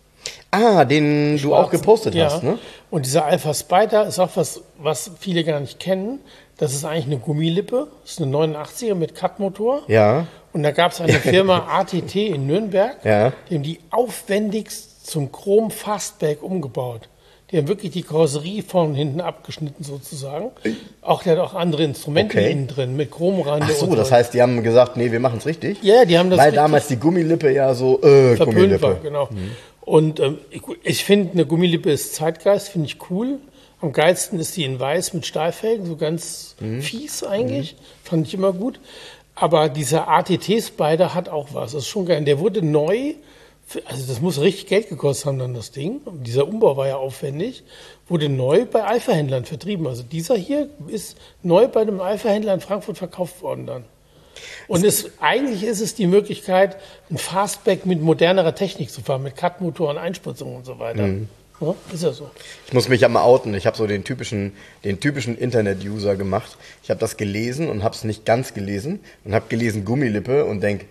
Den du auch gepostet hast, ne? Und dieser Alpha Spider ist auch was viele gar nicht kennen. Das ist eigentlich eine Gummilippe. Das ist eine 89er mit Cut-Motor. Ja. Und da gab es eine Firma ATT in Nürnberg, Ja. die haben die aufwendigst zum Chrom Fastback umgebaut. Die haben wirklich die Karosserie von hinten abgeschnitten sozusagen. Der hat auch andere Instrumente Okay. innen drin mit Chromrande. Ach so, und das heißt, die haben gesagt, nee, wir machen es richtig. Ja, die haben das Weil richtig damals die Gummilippe ja so, verpönt Gummilippe. war, genau. Und ich finde, eine Gummilippe ist Zeitgeist, finde ich cool. Am geilsten ist die in weiß mit Stahlfelgen, so ganz fies eigentlich. Fand ich immer gut. Aber dieser ATT Spider hat auch was. Das ist schon geil. Der wurde neu, also das muss richtig Geld gekostet haben dann das Ding. Und dieser Umbau war ja aufwendig. Wurde neu bei Alpha-Händlern vertrieben. Also dieser hier ist neu bei einem Alpha-Händler in Frankfurt verkauft worden dann. Und eigentlich ist es die Möglichkeit, ein Fastback mit modernerer Technik zu fahren, mit Cut-Motor und Einspritzung und so weiter. Ja, ist ja so. Ich muss mich ja mal outen. Ich habe so den typischen Internet-User gemacht. Ich habe das gelesen und habe es nicht ganz gelesen und habe gelesen Gummilippe und denk,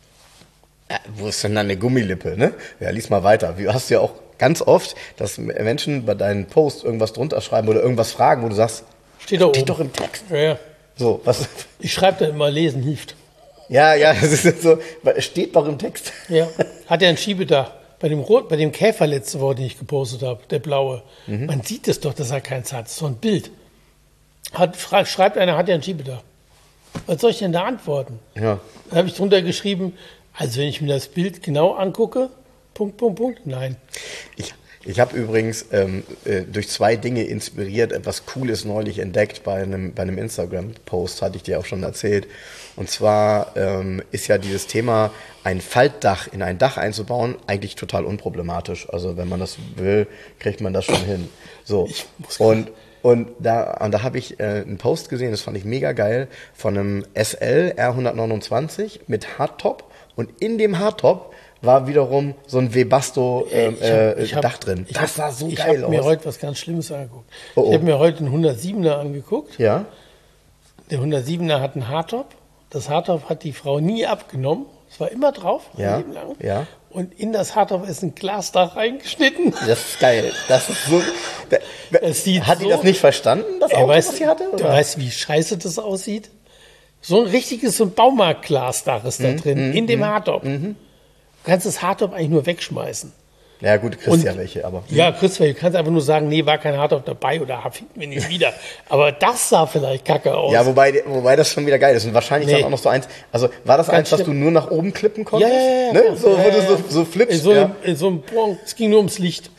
wo ist denn dann eine Gummilippe? Ne? Ja, lies mal weiter. Du hast ja auch ganz oft, dass Menschen bei deinen Posts irgendwas drunter schreiben oder irgendwas fragen, wo du sagst, Steht da oben. steht doch im Text. Ja. So, was? Ich schreibe da immer, lesen hilft. Ja, das ist so, es steht doch im Text. Ja. Hat er ein Schiebedach. Bei dem Käfer letzte Woche, den ich gepostet habe, der blaue. Man sieht es doch, dass er keins hat. Das ist so ein Bild. Schreibt einer, hat er ein Schiebedach. Was soll ich denn da antworten? Ja. Dann habe ich drunter geschrieben, also wenn ich mir das Bild genau angucke, nein. Ich habe übrigens durch zwei Dinge inspiriert etwas Cooles neulich entdeckt bei einem Instagram-Post, hatte ich dir auch schon erzählt. Und zwar ist ja dieses Thema, ein Faltdach in ein Dach einzubauen, eigentlich total unproblematisch. Also wenn man das will, kriegt man das schon hin. So. Und da habe ich einen Post gesehen, das fand ich mega geil, von einem SL R129 mit Hardtop. Und in dem Hardtop war wiederum so ein Webasto Dach drin. Das sah so geil aus. Ich habe mir heute was ganz Schlimmes angeguckt. Oh. Ich habe mir heute einen 107er angeguckt. Ja. Der 107er hat einen Hardtop. Das Hardtop hat die Frau nie abgenommen. Es war immer drauf, Ja. ein Leben lang. Ja. Und in das Hardtop ist ein Glasdach reingeschnitten. Das ist geil. Das ist so. Hat die das nicht verstanden, das Auto, was sie hatte? Du weißt, wie scheiße das aussieht? So ein richtiges so ein Baumarktglasdach ist da drin, in dem Hardtop. Du kannst das Hardtop eigentlich nur wegschmeißen. Ja gut, du kriegst ja welche, aber. Ja, kriegst welche. Du kannst einfach nur sagen, nee, war kein Hardtop dabei oder finden wir nicht wieder. Aber das sah vielleicht kacke aus. Ja, wobei das schon wieder geil ist. Und wahrscheinlich dann auch noch so eins. Also war das eins, was du nur nach oben klippen konntest? Ja. Ne? So, wo du so flippst. In so einem Bon, es ging nur ums Licht.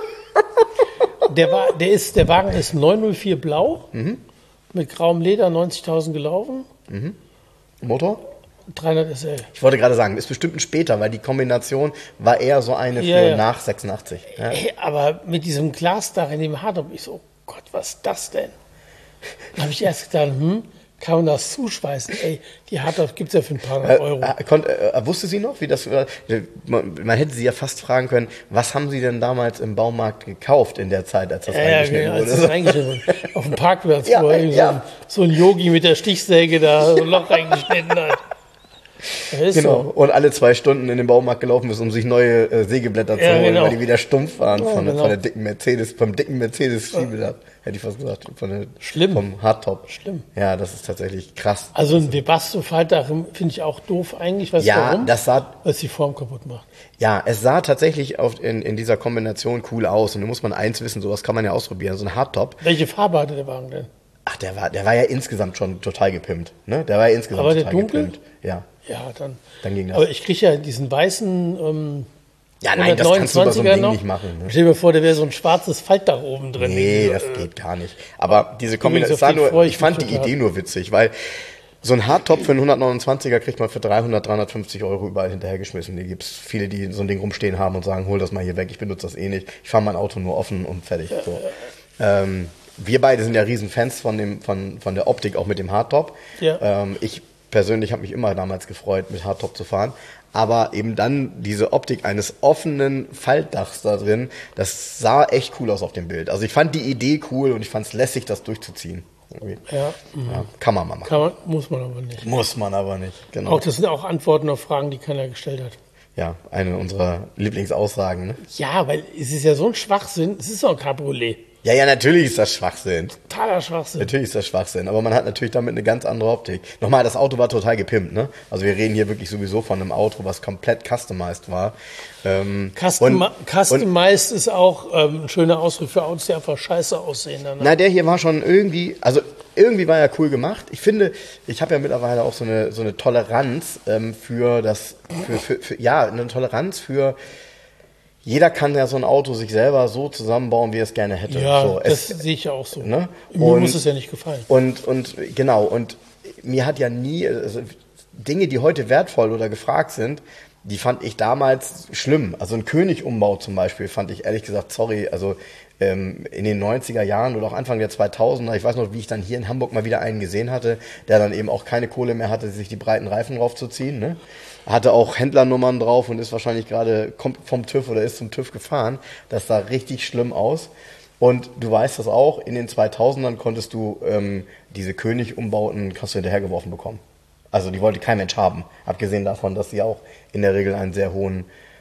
Der Wagen ist 904 blau, mit grauem Leder, 90.000 gelaufen. Motor? 300 SL. Ich wollte gerade sagen, ist bestimmt ein später, weil die Kombination war eher so eine für nach 86. Ja. Ey, aber mit diesem Glasdach in dem Hardtop, ich so, oh Gott, was ist das denn? Dann habe ich erst gedacht, kann man das zuschweißen? Ey, die Hardtop gibt es ja für ein paar Euro. Wusste sie noch, wie das war? Man hätte sie ja fast fragen können, was haben sie denn damals im Baumarkt gekauft in der Zeit, als das reingeschnitten wurde? Als das reingeschnitten wurde. Auf dem Parkplatz, Ja, wo ja. so ein Yogi mit der Stichsäge da so ein Loch reingeschnitten hat. Genau, so. und alle 2 Stunden in den Baumarkt gelaufen ist, um sich neue Sägeblätter zu holen, genau. weil die wieder stumpf waren Ja, von genau. der dicken Mercedes, vom dicken Mercedes-Schiebedach, hätte ich fast gesagt, Schlimm. vom Hardtop. Schlimm. Ja, das ist tatsächlich krass. Also ein Webasto-Faltdach finde ich auch doof eigentlich. Weißt du Ja, warum? das sah, Weil es die Form kaputt macht. ja, es sah tatsächlich in dieser Kombination cool aus. Und da muss man eins wissen, sowas kann man ja ausprobieren. So ein Hardtop. Welche Farbe hatte der Wagen denn? Ach, der war ja insgesamt schon total gepimpt, ne? Der war ja insgesamt Aber der total dunkel? gepimpt. Ja. Ja, dann. Dann ging das. Aber ich kriege ja diesen weißen Ja, nein, das kannst du bei so einem 129er Ding noch. nicht machen. Ne? Stell dir mal vor, da wäre so ein schwarzes Faltdach oben drin. Nee, das geht gar nicht. Aber diese Übrigens, Kombination, auf den ich fand freue die ich mich Idee nur witzig, weil so ein Hardtop für einen 129er kriegt man für 300, 350 Euro überall hinterhergeschmissen. Die gibt's viele, die so ein Ding rumstehen haben und sagen, hol das mal hier weg, ich benutze das eh nicht. Ich fahre mein Auto nur offen und fertig. So. Wir beide sind ja riesen Fans von der Optik, auch mit dem Hardtop. Ja. Ich persönlich habe mich immer damals gefreut, mit Hardtop zu fahren. Aber eben dann diese Optik eines offenen Faltdachs da drin, das sah echt cool aus auf dem Bild. Also ich fand die Idee cool und ich fand es lässig, das durchzuziehen. Irgendwie. Ja, Ja, kann man mal machen. muss man aber nicht. Muss man aber nicht, genau. Auch das sind auch Antworten auf Fragen, die keiner gestellt hat. ja, eine unserer Lieblingsaussagen. Ne? Ja, weil es ist ja so ein Schwachsinn. Es ist doch ein Cabriolet. Ja, natürlich ist das Schwachsinn. Totaler Schwachsinn. Natürlich ist das Schwachsinn, aber man hat natürlich damit eine ganz andere Optik. Nochmal, das Auto war total gepimpt, ne? Also wir reden hier wirklich sowieso von einem Auto, was komplett customized war. Customized ist auch ein schöner Ausdruck für Autos, die einfach scheiße aussehen. Danach. Na, der hier war schon irgendwie, also irgendwie war er cool gemacht. Ich finde, ich habe ja mittlerweile auch so eine Toleranz für eine Toleranz für jeder kann ja so ein Auto sich selber so zusammenbauen, wie er es gerne hätte. Ja, so, das sehe ich auch so. Ne? Mir muss es ja nicht gefallen. Und genau, und mir hat ja nie, also Dinge, die heute wertvoll oder gefragt sind, die fand ich damals schlimm. Also ein König-Umbau zum Beispiel fand ich ehrlich gesagt, sorry, also in den 90er Jahren oder auch Anfang der 2000er, ich weiß noch, wie ich dann hier in Hamburg mal wieder einen gesehen hatte, der dann eben auch keine Kohle mehr hatte, sich die breiten Reifen draufzuziehen, ne? Hatte auch Händlernummern drauf und ist wahrscheinlich gerade vom TÜV oder ist zum TÜV gefahren. Das sah richtig schlimm aus. Und du weißt das auch, in den 2000ern konntest du diese König-Umbauten kannst du hinterhergeworfen bekommen. Also die wollte kein Mensch haben. Abgesehen davon, dass sie auch in der Regel einen sehr hohen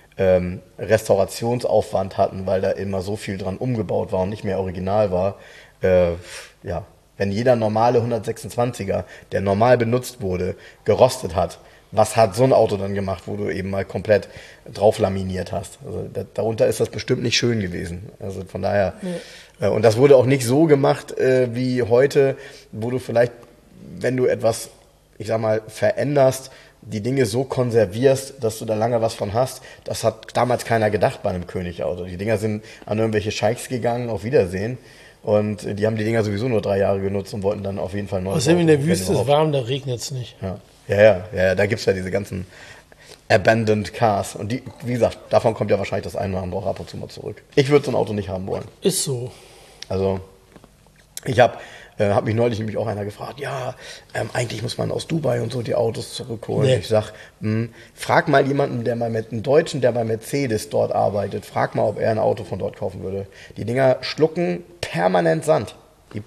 Restaurationsaufwand hatten, weil da immer so viel dran umgebaut war und nicht mehr original war. Ja, wenn jeder normale 126er, der normal benutzt wurde, gerostet hat, was hat so ein Auto dann gemacht, wo du eben mal komplett drauf laminiert hast? Also darunter ist das bestimmt nicht schön gewesen. Also von daher, und das wurde auch nicht so gemacht wie heute, wo du vielleicht, wenn du etwas, ich sag mal, veränderst, die Dinge so konservierst, dass du da lange was von hast. Das hat damals keiner gedacht bei einem König-Auto. Die Dinger sind an irgendwelche Scheichs gegangen, auf Wiedersehen. Und die haben die Dinger sowieso nur 3 Jahre genutzt und wollten dann auf jeden Fall neu. Außerdem in der Wüste ist warm, da regnet es nicht. Ja, da gibt's ja diese ganzen Abandoned Cars. Und die, wie gesagt, davon kommt ja wahrscheinlich das eine oder andere auch ab und zu mal zurück. Ich würde so ein Auto nicht haben wollen. Ist so. Also, ich habe hat mich neulich nämlich auch einer gefragt, ja, eigentlich muss man aus Dubai und so die Autos zurückholen. Nee. Ich sag, frag mal jemanden, einen Deutschen, der bei Mercedes dort arbeitet, frag mal, ob er ein Auto von dort kaufen würde. Die Dinger schlucken permanent Sand.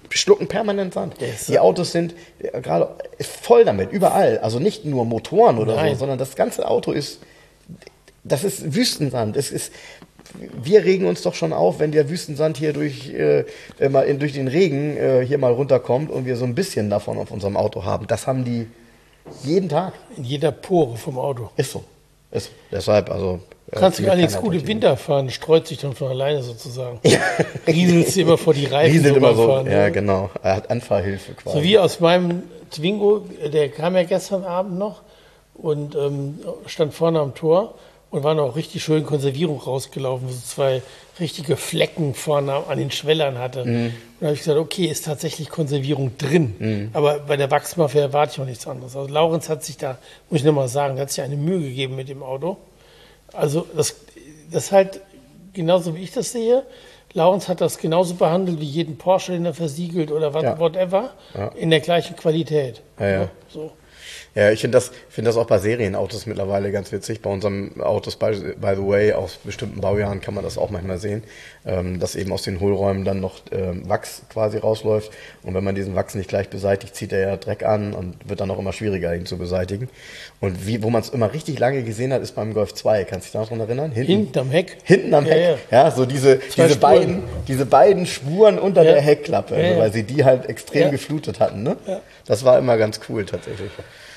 Die Autos sind gerade voll damit, überall. Also nicht nur Motoren oder so, sondern das ganze Auto das ist Wüstensand. Wir regen uns doch schon auf, wenn der Wüstensand hier durch den Regen hier mal runterkommt und wir so ein bisschen davon auf unserem Auto haben. Das haben die jeden Tag. In jeder Pore vom Auto. Ist so. Deshalb, also. Kannst du allerdings gut im Winter fahren, streut sich dann von alleine sozusagen. Rieselst du immer vor die Reifen. Rieselt immer so, fahren, ja, genau. Er hat Anfahrhilfe quasi. So wie aus meinem Twingo, der kam ja gestern Abend noch und stand vorne am Tor. Und war noch richtig schön Konservierung rausgelaufen, wo so 2 richtige Flecken vorne an den Schwellern hatte. Und da habe ich gesagt, okay, ist tatsächlich Konservierung drin. Aber bei der Wachsmafia erwarte ich auch nichts anderes. Also Laurenz hat sich da, muss ich nochmal sagen, hat sich eine Mühe gegeben mit dem Auto. Also das halt genauso wie ich das sehe. Laurenz hat das genauso behandelt wie jeden Porsche, den er versiegelt oder whatever, in der gleichen Qualität. Ja. So. Ja, ich finde das auch bei Serienautos mittlerweile ganz witzig. Bei unseren Autos, by the way, aus bestimmten Baujahren kann man das auch manchmal sehen, dass eben aus den Hohlräumen dann noch Wachs quasi rausläuft. Und wenn man diesen Wachs nicht gleich beseitigt, zieht er ja Dreck an und wird dann auch immer schwieriger, ihn zu beseitigen. Und wo man es immer richtig lange gesehen hat, ist beim Golf 2. Kannst du dich daran erinnern? Hinten am Heck. Hinten am Heck. Ja, so diese beiden Spuren unter der Heckklappe, weil sie die halt extrem geflutet hatten. Ne? Ja. Das war immer ganz cool tatsächlich.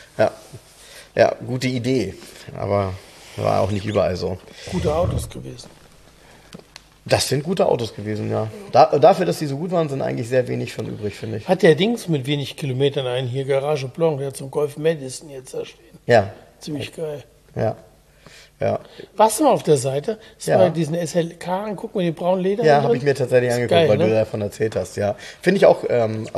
Ja, gute Idee, aber war auch nicht überall so. Gute Autos gewesen. Das sind gute Autos gewesen, ja. Dafür, dass die so gut waren, sind eigentlich sehr wenig von übrig, finde ich. Hat der Dings mit wenig Kilometern einen hier, Garage Blanc, der hat zum Golf Madison jetzt da stehen. Ja. Ziemlich geil. Ja. Warst du mal auf der Seite? Mal diesen SLK angucken mit dem braunen Leder? Ja, habe ich mir tatsächlich angeguckt, geil, weil du davon erzählt hast, ja. Finde ich auch,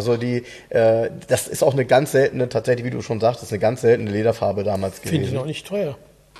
das ist auch eine ganz seltene, tatsächlich, wie du schon sagtest, eine ganz seltene Lederfarbe damals gewesen. Finde ich noch nicht teuer.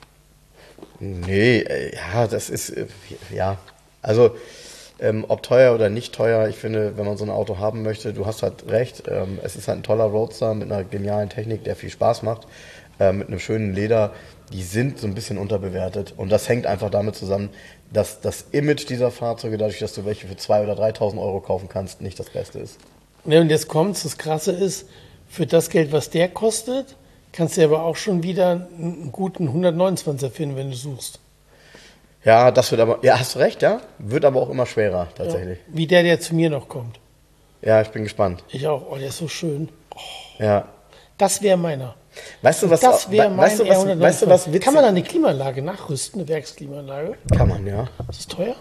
Nee, das ist, also, ob teuer oder nicht teuer, ich finde, wenn man so ein Auto haben möchte, du hast halt recht, es ist halt ein toller Roadster mit einer genialen Technik, der viel Spaß macht, mit einem schönen Leder. Die sind so ein bisschen unterbewertet und das hängt einfach damit zusammen, dass das Image dieser Fahrzeuge, dadurch, dass du welche für 2.000 oder 3.000 Euro kaufen kannst, nicht das Beste ist. Ja, und jetzt kommt's, das Krasse ist, für das Geld, was der kostet, kannst du aber auch schon wieder einen guten 129er finden, wenn du suchst. Ja, das wird aber, ja, hast du recht, ja? Wird aber auch immer schwerer, tatsächlich. Ja, wie der zu mir noch kommt. Ja, ich bin gespannt. Ich auch. Oh, der ist so schön. Ja. Das wäre meiner. Weißt du, was, Das wäre mein weißt du, was witzig? Kann man da eine Klimaanlage nachrüsten, eine Werksklimaanlage? Kann man, ja. Ist das teuer?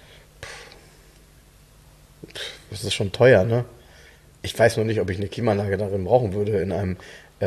Das ist schon teuer, ne? Ich weiß nur nicht, ob ich eine Klimaanlage darin brauchen würde in einem,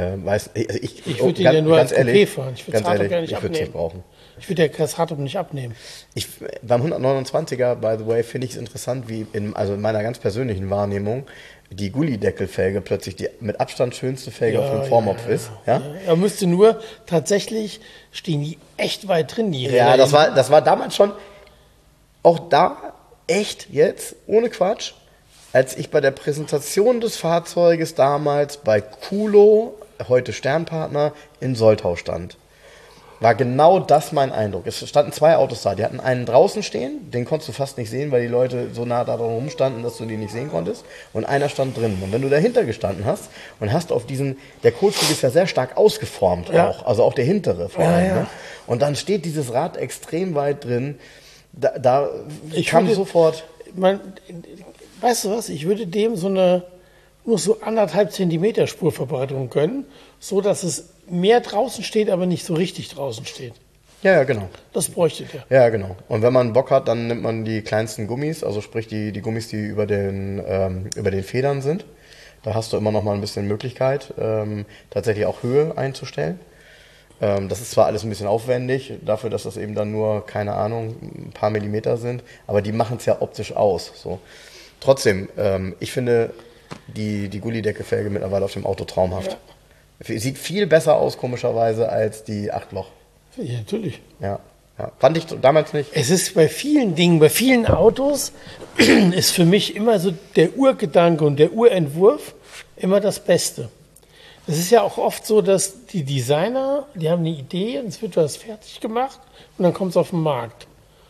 ich würde den ja nur als Coupé fahren. Ich würde das Hardtop gar nicht ich würde es nicht abnehmen. brauchen. Ich würde das Hardtop nicht abnehmen. Beim 129er, by the way, finde ich es interessant, wie in meiner ganz persönlichen Wahrnehmung die Gullideckelfelge plötzlich die mit Abstand schönste Felge auf dem Vormopf ist. Ja? Er müsste nur, tatsächlich stehen die echt weit drin, die Räder. Ja, das war damals schon, auch da echt jetzt, ohne Quatsch, als ich bei der Präsentation des Fahrzeuges damals bei Kulo, heute Sternpartner, in Soltau stand. War genau das mein Eindruck. Es standen 2 Autos da. Die hatten einen draußen stehen, den konntest du fast nicht sehen, weil die Leute so nah da drum standen, dass du die nicht sehen konntest. Und einer stand drin. Und wenn du dahinter gestanden hast und hast auf diesen, der Kotflügel ist ja sehr stark ausgeformt auch, also auch der hintere vor allem. Ne? Und dann steht dieses Rad extrem weit drin. Da kam sofort... Weißt du was, ich würde dem nur so 1,5 Zentimeter Spurverbreiterung gönnen, so dass es mehr draußen steht, aber nicht so richtig draußen steht. Ja, genau. Das bräuchte der. Ja, genau. Und wenn man Bock hat, dann nimmt man die kleinsten Gummis, also sprich die Gummis, die über den Federn sind. Da hast du immer noch mal ein bisschen Möglichkeit, tatsächlich auch Höhe einzustellen. Das ist zwar alles ein bisschen aufwendig, dafür, dass das eben dann nur, keine Ahnung, ein paar Millimeter sind, aber die machen es ja optisch aus. So. Trotzdem, ich finde die Gullideckelfelge mittlerweile auf dem Auto traumhaft. Ja. Sieht viel besser aus, komischerweise, als die 8-Loch. Ja, natürlich. Ja. Fand ich damals nicht. Es ist bei vielen Dingen, bei vielen Autos, ist für mich immer so der Urgedanke und der Urentwurf immer das Beste. Es ist ja auch oft so, dass die Designer, die haben eine Idee und es wird was fertig gemacht und dann kommt es auf den Markt.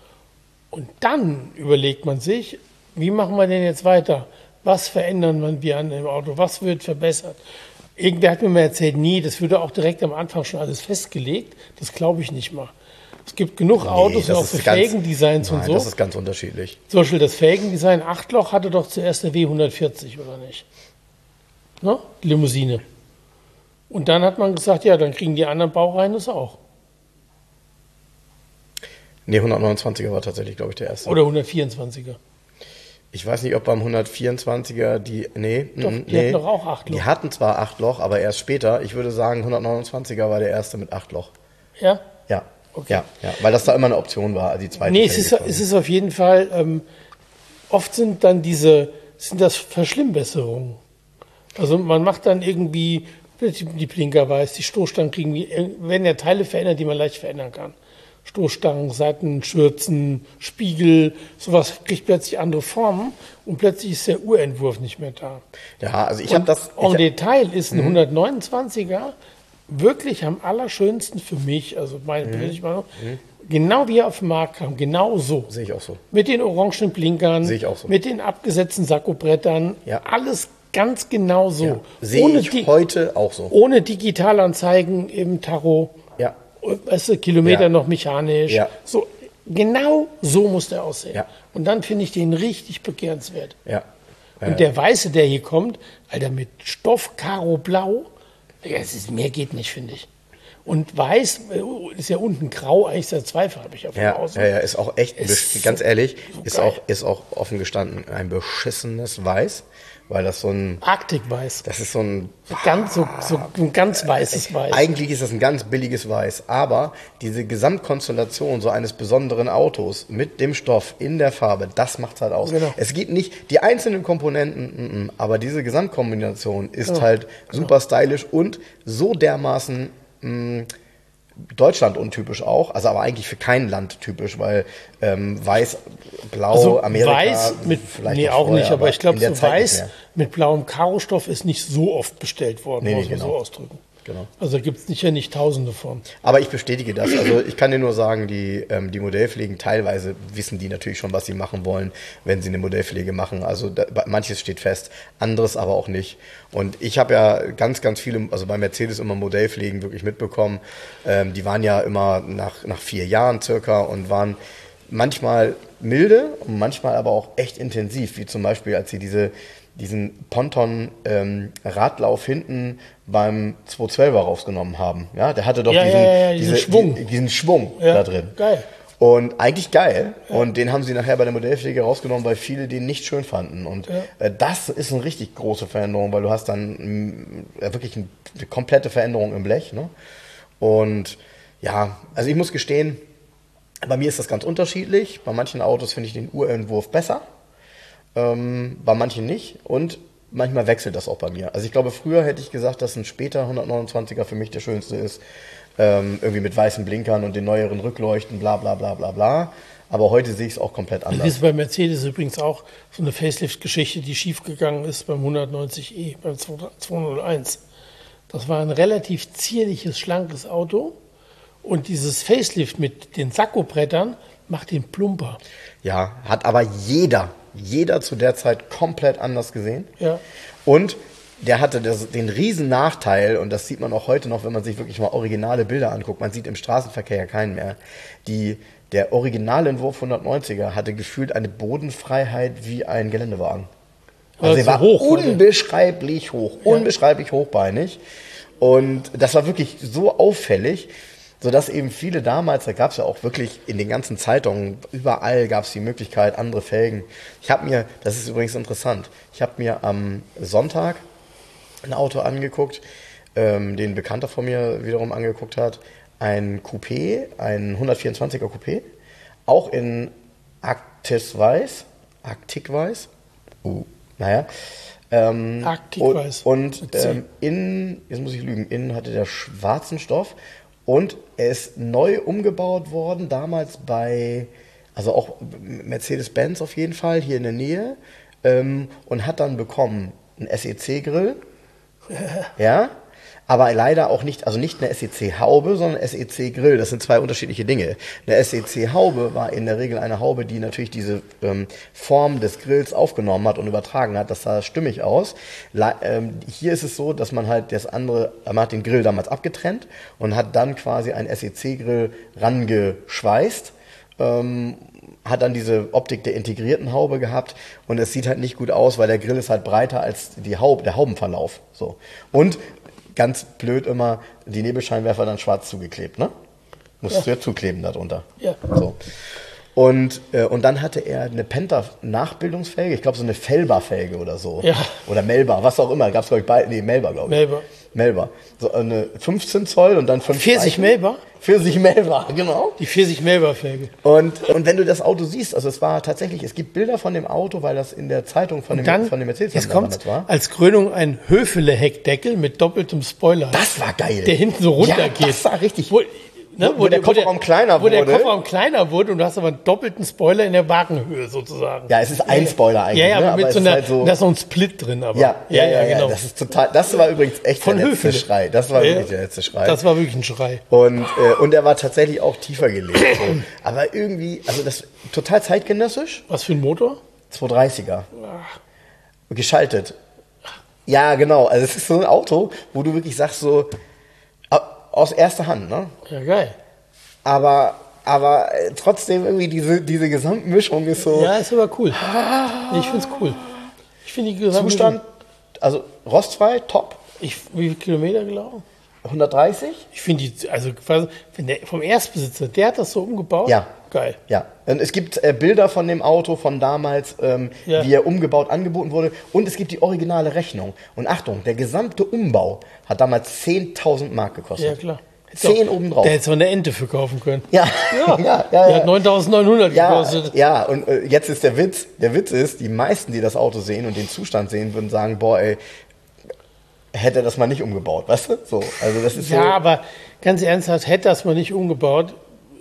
Und dann überlegt man sich, wie machen wir denn jetzt weiter? Was verändern wir an dem Auto? Was wird verbessert? Irgendwer hat mir mal erzählt, nee, das würde auch direkt am Anfang schon alles festgelegt. Das glaube ich nicht mal. Es gibt genug Autos, auch für Felgendesigns und so. Das ist ganz unterschiedlich. Zum Beispiel das Felgendesign 8-Loch hatte doch zuerst eine W140, oder nicht? Ne? Die Limousine. Und dann hat man gesagt, ja, dann kriegen die anderen Baureihen das auch. Nee, 129er war tatsächlich, glaube ich, der erste. Oder 124er. Ich weiß nicht, ob beim 124er die hatten doch auch 8 Loch. Die hatten zwar 8 Loch, aber erst später. Ich würde sagen, 129er war der erste mit 8 Loch. Ja? Ja. Okay. Ja, weil das da immer eine Option war, die zweite. Nee, es ist auf jeden Fall, oft sind das Verschlimmbesserungen. Also man macht dann irgendwie die Blinker weiß, die Stoßstangen werden ja Teile verändert, die man leicht verändern kann. Stoßstangen, Seitenschürzen, Spiegel, sowas kriegt plötzlich andere Formen und plötzlich ist der Urentwurf nicht mehr da. Ja, also ich habe das... En Detail ist ein 129er wirklich am allerschönsten für mich, also meine persönliche Meinung, genau wie er auf den Markt kam, genau so. Sehe ich auch so. Mit den orangen Blinkern, sehe ich auch so. Mit den abgesetzten Sakkobrettern, alles ganz genau so. Ja. Sehe ich heute auch so. Ohne Digitalanzeigen im Tacho. Ja. Weißt du, Kilometer noch mechanisch. Ja. So, genau so muss der aussehen. Ja. Und dann finde ich den richtig begehrenswert. Ja. Und der Weiße, der hier kommt, Alter, mit Stoff, Karo, Blau, mehr geht nicht, finde ich. Und Weiß ist ja unten grau, eigentlich ist ja zweifarbig auf dem Außen. Ja, ist auch echt, ganz ehrlich, ist auch offen gestanden ein beschissenes Weiß, weil das so ein... Arktikweiß. Das ist so ein... ein ganz weißes Weiß. Eigentlich ist das ein ganz billiges Weiß, aber diese Gesamtkonstellation so eines besonderen Autos mit dem Stoff in der Farbe, das macht's halt aus. Genau. Es gibt nicht die einzelnen Komponenten, aber diese Gesamtkombination ist halt super stylisch und so dermaßen Deutschland untypisch auch, also aber eigentlich für kein Land typisch, weil Weiß, Blau, also Amerika... Weiß mit, vielleicht auch vorher, nicht, aber ich glaube, so Zeit Weiß mit blauem Karostoff ist nicht so oft bestellt worden, muss man genau. so ausdrücken. Genau. Also da gibt es nicht Tausende von. Aber ich bestätige das. Also ich kann dir nur sagen, die Modellpflegen, teilweise wissen die natürlich schon, was sie machen wollen, wenn sie eine Modellpflege machen. Also manches steht fest, anderes aber auch nicht. Und ich habe ja ganz, ganz viele, also bei Mercedes immer Modellpflegen wirklich mitbekommen. Die waren ja immer nach 4 Jahren circa und waren manchmal milde und manchmal aber auch echt intensiv, wie zum Beispiel, als sie diesen Ponton-Radlauf hinten beim 212er rausgenommen haben. Ja, der hatte doch diesen Schwung da drin. Geil. Und eigentlich geil. Ja. Und den haben sie nachher bei der Modellpflege rausgenommen, weil viele den nicht schön fanden. Und das ist eine richtig große Veränderung, weil du hast dann wirklich eine komplette Veränderung im Blech. Ne? Und ja, also ich muss gestehen, bei mir ist das ganz unterschiedlich. Bei manchen Autos finde ich den Urentwurf besser. Bei manchen nicht und manchmal wechselt das auch bei mir. Also ich glaube, früher hätte ich gesagt, dass ein später 129er für mich der schönste ist, irgendwie mit weißen Blinkern und den neueren Rückleuchten, bla bla bla bla bla. Aber heute sehe ich es auch komplett anders. Das ist bei Mercedes übrigens auch so eine Facelift-Geschichte, die schiefgegangen ist beim 190e, beim 201. Das war ein relativ zierliches, schlankes Auto und dieses Facelift mit den Sakkobrettern macht den plumper. Ja, hat aber jeder zu der Zeit komplett anders gesehen. Ja. Und der hatte den riesen Nachteil, und das sieht man auch heute noch, wenn man sich wirklich mal originale Bilder anguckt. Man sieht im Straßenverkehr ja keinen mehr. Der Originalentwurf 190er hatte gefühlt eine Bodenfreiheit wie ein Geländewagen. Also er war unbeschreiblich hoch, unbeschreiblich hochbeinig. Und das war wirklich so auffällig, sodass eben viele damals, da gab es ja auch wirklich in den ganzen Zeitungen, überall gab es die Möglichkeit, andere Felgen. Das ist übrigens interessant, ich habe mir am Sonntag ein Auto angeguckt, den ein Bekannter von mir wiederum angeguckt hat, ein Coupé, ein 124er Coupé, auch in Arktik-Weiß. Arktik-Weiß. Und jetzt muss ich lügen, innen hatte der schwarzen Stoff. Und er ist neu umgebaut worden, damals also auch Mercedes-Benz auf jeden Fall, hier in der Nähe, und hat dann bekommen einen SEC-Grill, ja, aber leider auch nicht, also nicht eine SEC-Haube, sondern SEC-Grill, das sind 2 unterschiedliche Dinge. Eine SEC-Haube war in der Regel eine Haube, die natürlich diese Form des Grills aufgenommen hat und übertragen hat, das sah stimmig aus. Hier ist es so, dass man halt man hat den Grill damals abgetrennt und hat dann quasi einen SEC-Grill rangeschweißt, hat dann diese Optik der integrierten Haube gehabt und es sieht halt nicht gut aus, weil der Grill ist halt breiter als der Haubenverlauf. So. Und ganz blöd immer die Nebelscheinwerfer dann schwarz zugeklebt, ne? Musst du ja zukleben darunter. Ja. So. Und dann hatte er eine Penta-Nachbildungsfelge, ich glaube so eine Felber-Felge oder so. Ja. Oder Melba, was auch immer. Gab es, glaube ich, beide. Nee, Melba, glaube ich. Melba. So eine 15 Zoll und dann 5 Pfirsich Melba? Pfirsich Melba, genau. Die Pfirsich Melba-Felge. Und wenn du das Auto siehst, also es gibt Bilder von dem Auto, weil das in der Zeitung von dem Mercedes damals war. Als Krönung ein Höfele-Heckdeckel mit doppeltem Spoiler. Das war geil. Der hinten so runtergeht. Ja, das war richtig. Wo der Kofferraum kleiner wurde. Wo der Kofferraum kleiner wurde und du hast aber einen doppelten Spoiler in der Wagenhöhe sozusagen. Ja, es ist ein Spoiler eigentlich. Ja, aber mit da ist noch ein Split drin. Aber. Ja, genau. Das war übrigens echt der letzte Schrei. Das war wirklich der letzte Schrei. Das war wirklich ein Schrei. Und er war tatsächlich auch tiefer gelegt. So. Aber irgendwie, also das total zeitgenössisch. Was für ein Motor? 230er. Geschaltet. Ja, genau. Also es ist so ein Auto, wo du wirklich sagst so, aus erster Hand, ne? Ja, geil. Aber trotzdem irgendwie diese Gesamtmischung ist so... Ja, ist aber cool. Ich find's cool. Ich finde die Gesamtmischung... Zustand, also rostfrei, top. Wie viele Kilometer gelaufen? 130. Ich finde vom Erstbesitzer, der hat das so umgebaut. Ja. Geil. Ja. Und es gibt Bilder von dem Auto von damals, wie er umgebaut angeboten wurde. Und es gibt die originale Rechnung. Und Achtung, der gesamte Umbau hat damals 10.000 Mark gekostet. Ja, klar. 10 obendrauf. Der hätte so eine Ente verkaufen können. Ja. Die hat 9.900 gekostet. Ja, und jetzt ist der Witz. Der Witz ist, die meisten, die das Auto sehen und den Zustand sehen, würden sagen, boah, ey, hätte er das mal nicht umgebaut, weißt du? So, also das ist so. Ja, aber ganz ernsthaft, hätte das mal nicht umgebaut,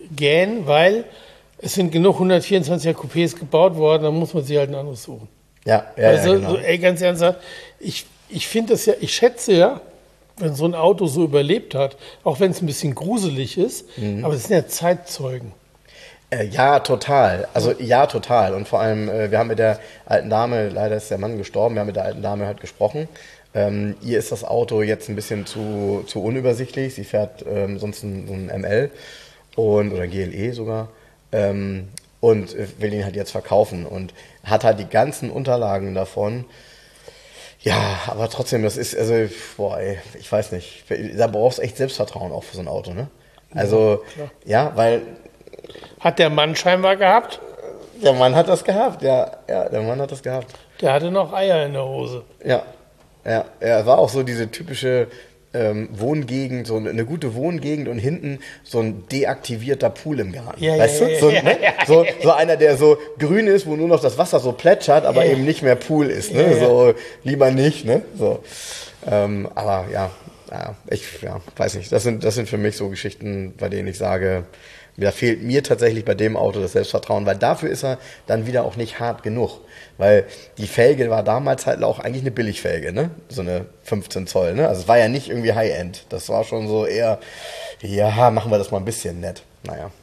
weil es sind genug 124er Coupés gebaut worden, dann muss man sich halt ein anderes suchen. Ja, also, genau. ganz ernsthaft, ich finde das ja, ich schätze ja, wenn so ein Auto so überlebt hat, auch wenn es ein bisschen gruselig ist, aber es sind ja Zeitzeugen. Ja, total. Also ja, total. Und vor allem, wir haben mit der alten Dame, leider ist der Mann gestorben, wir haben mit der alten Dame halt gesprochen. Ihr ist das Auto jetzt ein bisschen zu unübersichtlich. Sie fährt sonst so ein ML oder GLE sogar und will ihn halt jetzt verkaufen und hat halt die ganzen Unterlagen davon. Ja, aber trotzdem, das ist, also, boah, ey, ich weiß nicht. Da brauchst du echt Selbstvertrauen auch für so ein Auto, ne? Also, ja, weil... Hat der Mann scheinbar gehabt? Der Mann hat das gehabt, ja, der Mann hat das gehabt. Der hatte noch Eier in der Hose. Ja, er war auch so diese typische Wohngegend, so eine gute Wohngegend und hinten so ein deaktivierter Pool im Garten. Ja, weißt du? So einer, der so grün ist, wo nur noch das Wasser so plätschert, aber eben nicht mehr Pool ist. Ne? So lieber nicht. Ne? So. Aber ich weiß nicht. Das sind für mich so Geschichten, bei denen ich sage, da fehlt mir tatsächlich bei dem Auto das Selbstvertrauen, weil dafür ist er dann wieder auch nicht hart genug. Weil die Felge war damals halt auch eigentlich eine Billigfelge, ne? So eine 15 Zoll, ne? Also es war ja nicht irgendwie High-End. Das war schon so eher, ja, machen wir das mal ein bisschen nett. Naja,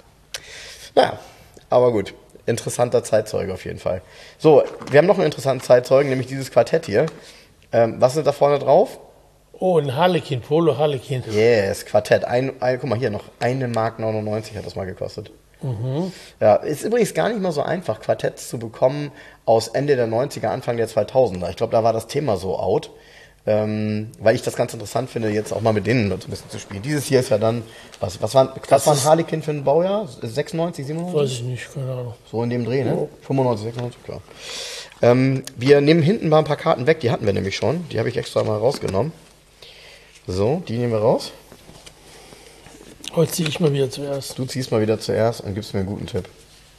aber gut. Interessanter Zeitzeuge auf jeden Fall. So, wir haben noch einen interessanten Zeitzeugen, nämlich dieses Quartett hier. Was ist da vorne drauf? Oh, ein Harlequin, Polo Harlequin. Yes, Quartett. Guck mal hier noch, 1,99 Mark hat das mal gekostet. Ja, ist übrigens gar nicht mal so einfach, Quartetts zu bekommen aus Ende der 90er, Anfang der 2000er. Ich glaube, da war das Thema so out, weil ich das ganz interessant finde, jetzt auch mal mit denen so ein bisschen zu spielen. Dieses hier ist ja dann, was war ein Harlequin für ein Baujahr? 96, 97? Weiß ich nicht, keine Ahnung. So in dem Dreh, ne? 95, 96, klar. Wir nehmen hinten mal ein paar Karten weg, die hatten wir nämlich schon. Die habe ich extra mal rausgenommen. So, die nehmen wir raus. Heute ziehe ich mal wieder zuerst. Du ziehst mal wieder zuerst und gibst mir einen guten Tipp.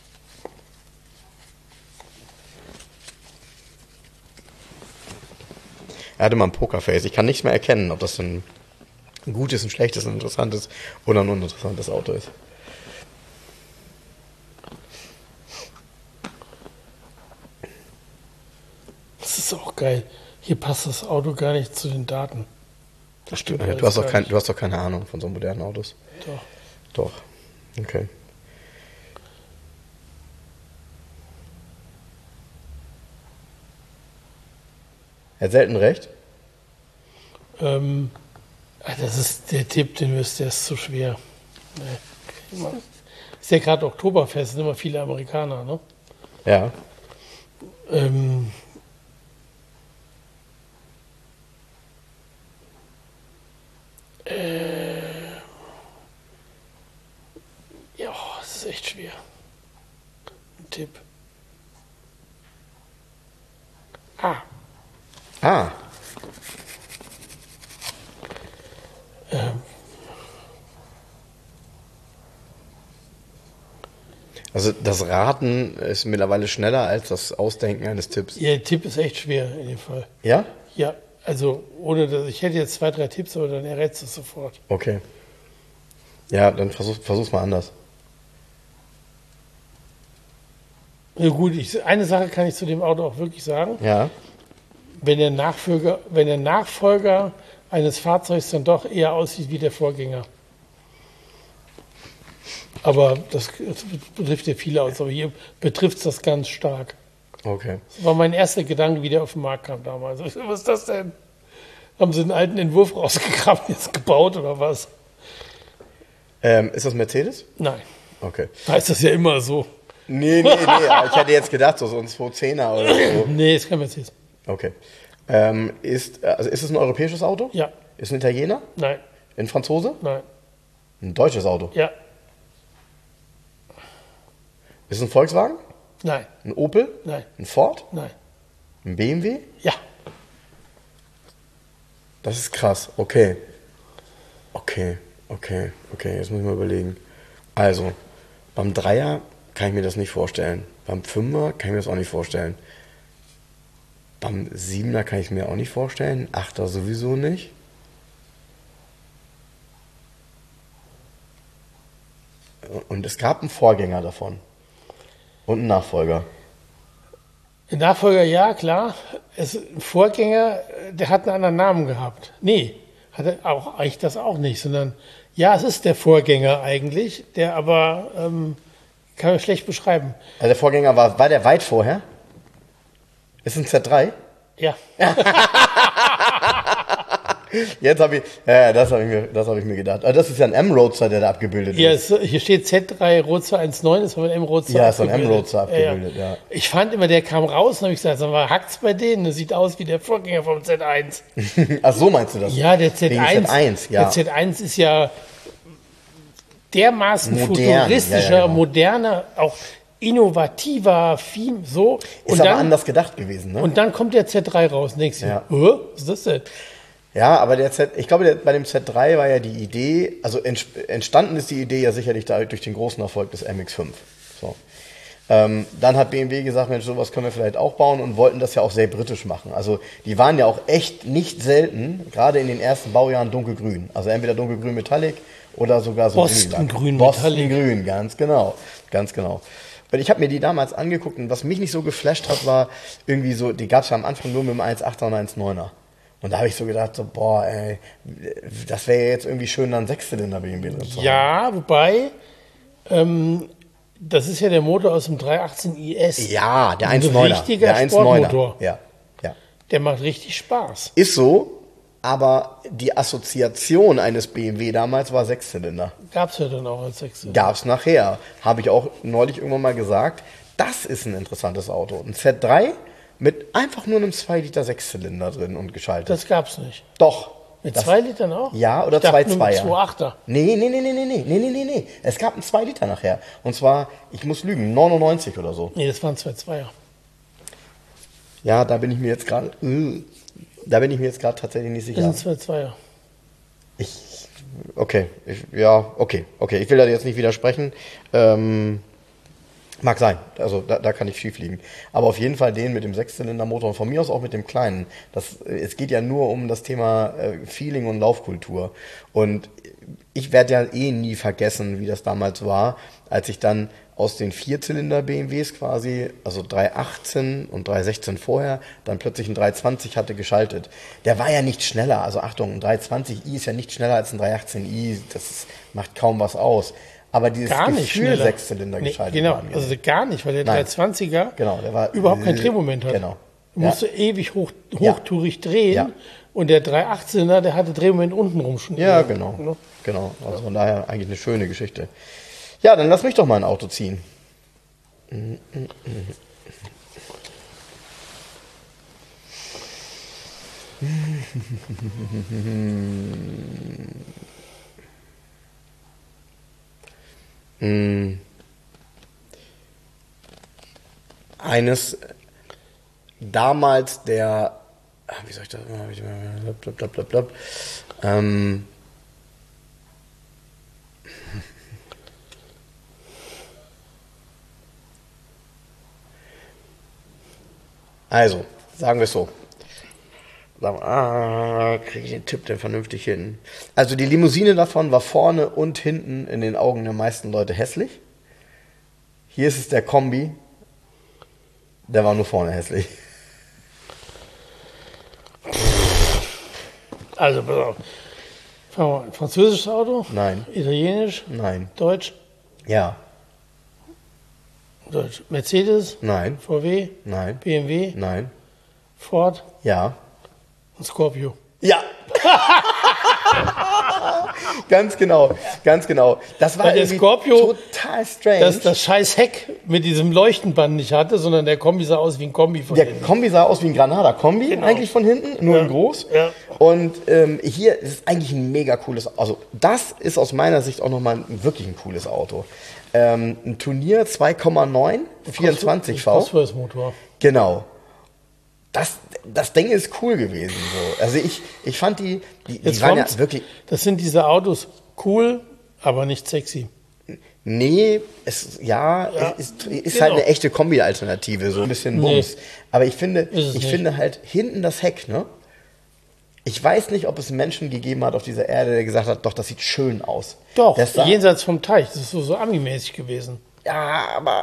Er hatte mal ein Pokerface. Ich kann nicht mehr erkennen, ob das ein gutes, ein schlechtes, ein interessantes oder ein uninteressantes Auto ist. Das ist auch geil. Hier passt das Auto gar nicht zu den Daten. Das stimmt. Ja, du hast doch keine Ahnung von so modernen Autos. Doch. Okay. Er hat selten recht. Das ist der Tipp, der ist zu schwer. Nee. Ist ja gerade Oktoberfest, sind immer viele Amerikaner, ne? Ja. Ja, das ist echt schwer. Ein Tipp. Also das Raten ist mittlerweile schneller als das Ausdenken eines Tipps. Ja, der Tipp ist echt schwer in dem Fall. Ja? Ja, also ohne dass ich hätte jetzt 2, 3 Tipps, aber dann errätst du es sofort. Okay. Ja, dann versuch's mal anders. Ja gut, eine Sache kann ich zu dem Auto auch wirklich sagen. Ja. Wenn der Nachfolger eines Fahrzeugs dann doch eher aussieht wie der Vorgänger. Aber das betrifft ja viele aus, aber hier betrifft es das ganz stark. Okay. Das war mein erster Gedanke, wie der auf den Markt kam damals. Was ist das denn? Haben sie einen alten Entwurf rausgekramt, jetzt gebaut oder was? Ist das Mercedes? Nein. Okay. Da ist das ja immer so. Nee. Ich hätte jetzt gedacht, so ein 210er oder so. Nee, ist kein Mercedes. Okay. Ist es ein europäisches Auto? Ja. Ist es ein Italiener? Nein. Ein Franzose? Nein. Ein deutsches Auto? Ja. Ist es ein Volkswagen? Nein. Ein Opel? Nein. Ein Ford? Nein. Ein BMW? Ja. Das ist krass. Okay. Jetzt muss ich mal überlegen. Also, beim Dreier kann ich mir das nicht vorstellen. Beim Fünfer kann ich mir das auch nicht vorstellen. Beim Siebener kann ich es mir auch nicht vorstellen. Achter sowieso nicht. Und es gab einen Vorgänger davon. Und einen Nachfolger. Ein Nachfolger, ja, klar. Ein Vorgänger, der hat einen anderen Namen gehabt. Nee, hatte auch eigentlich das auch nicht, sondern ja, es ist der Vorgänger eigentlich, der aber, kann man schlecht beschreiben. Also der Vorgänger war der weit vorher? Ist ein Z3? Ja. Jetzt habe ich, das habe ich mir gedacht. Aber das ist ja ein M-Roadster, der da abgebildet Ja, ist. hier steht Z3 Roadster 1.9, ist aber ein M-Roadster Ja, ist so ein M-Roadster abgebildet, ja. Ich fand immer, der kam raus und habe ich gesagt, sag mal, hackt's bei denen? Das sieht aus wie der Vorgänger vom Z1. Ach so, meinst du das? Ja, der Z1, Wegen Z1, ja. der Z1 ist ja dermaßen Modern, futuristischer, ja, genau. moderner, auch innovativer, viel so. Ist aber anders gedacht gewesen, ne? Und dann kommt der Z3 raus und denkst Ja. dir, was ist das denn? Ja, aber ich glaube, bei dem Z3 war ja die Idee, also entstanden ist die Idee ja sicherlich durch den großen Erfolg des MX-5. So. Dann hat BMW gesagt, Mensch, sowas können wir vielleicht auch bauen und wollten das ja auch sehr britisch machen. Also die waren ja auch echt nicht selten, gerade in den ersten Baujahren dunkelgrün. Also entweder dunkelgrün Metallic oder sogar so Boston-grün Boston-grün, ganz genau, ganz genau. Und ich habe mir die damals angeguckt und was mich nicht so geflasht hat, war irgendwie so, die gab es ja am Anfang nur mit dem 1.8er und 1.9er. Und da habe ich so gedacht, so, boah, ey, das wäre jetzt irgendwie schön, dann Sechszylinder BMW drin zu haben. Ja, wobei, das ist ja der Motor aus dem 318 IS. Ja, der Ein 1.9er. richtiger Der 1.9er. Sportmotor. Ja, ja. Der macht richtig Spaß. Ist so, aber die Assoziation eines BMW damals war Sechszylinder. Gab's ja dann auch als Sechszylinder. Gab's nachher. Habe ich auch neulich irgendwann mal gesagt, das ist ein interessantes Auto. Ein Z3 mit einfach nur einem 2 Liter Sechszylinder drin und geschaltet. Das gab's nicht. Doch. Mit Das- 2 Litern auch? Ja, oder Ich dachte nur 2,2er. mit 2,8er. Nee. Es gab einen 2 Liter nachher. Und zwar, ich muss lügen, 99 oder so. Nee, das waren 2,2er. Ja, da bin ich mir jetzt gerade tatsächlich nicht sicher. Das sind 2,2er. Okay. Ich will da jetzt nicht widersprechen. Mag sein. Also da kann ich schief liegen. Aber auf jeden Fall den mit dem Sechszylindermotor und von mir aus auch mit dem kleinen. Es geht ja nur um das Thema Feeling und Laufkultur. Und ich werde ja nie vergessen, wie das damals war, als ich dann aus den Vierzylinder BMWs quasi, also 318 und 316 vorher, dann plötzlich ein 320 hatte geschaltet. Der war ja nicht schneller. Also Achtung, ein 320i ist ja nicht schneller als ein 318i. Macht kaum was aus. Aber dieses Gar nicht Gefühl, schneller. Sechszylinder geschaltet Genau, war mir. also gar nicht, weil der Nein. 320er Genau, der war überhaupt kein Drehmoment hat. Genau. Du musst ewig Ja. hochtourig drehen. Ja. Und der 318er, der hatte Drehmoment untenrum schon. Ja, genau. Genau. Also von daher eigentlich eine schöne Geschichte. Ja, dann lass mich doch mal ein Auto ziehen. Eines damals der, wie soll ich das, also, sagen wir es so. Kriege ich den Tipp denn vernünftig hin? Also die Limousine davon war vorne und hinten in den Augen der meisten Leute hässlich. Hier ist es der Kombi. Der war nur vorne hässlich. Also, pass auf. Fangen wir an. Französisches Auto? Nein. Italienisch? Nein. Deutsch? Ja. Deutsch. Mercedes? Nein. VW? Nein. BMW? Nein. Ford? Ja. Und Scorpio. Ja. Ganz genau. Das war Weil der irgendwie Scorpio, total strange. dass das scheiß Heck mit diesem Leuchtenband nicht hatte, sondern der Kombi sah aus wie ein Kombi von Der hinten. Kombi sah aus wie ein Granada-Kombi, Genau. eigentlich von hinten, nur Ja. in groß. Ja. Und hier ist eigentlich ein mega cooles, also das ist aus meiner Sicht auch nochmal wirklich ein cooles Auto. Ein Turnier 2,9, 24V. Phosphorus-Motor. Genau. Das Ding ist cool gewesen. So. Also ich fand die Jetzt waren ja kommt's. wirklich, Das sind diese Autos cool, aber nicht sexy. nee, es ist genau. halt eine echte Kombi-Alternative, so ein bisschen Bums. Aber ich finde Ist es nicht. finde halt hinten das Heck, ne? Ich weiß nicht, ob es einen Menschen gegeben hat auf dieser Erde, der gesagt hat, doch, das sieht schön aus. Doch, Das sah, jenseits vom Teich. Das ist so Ami-mäßig gewesen. aber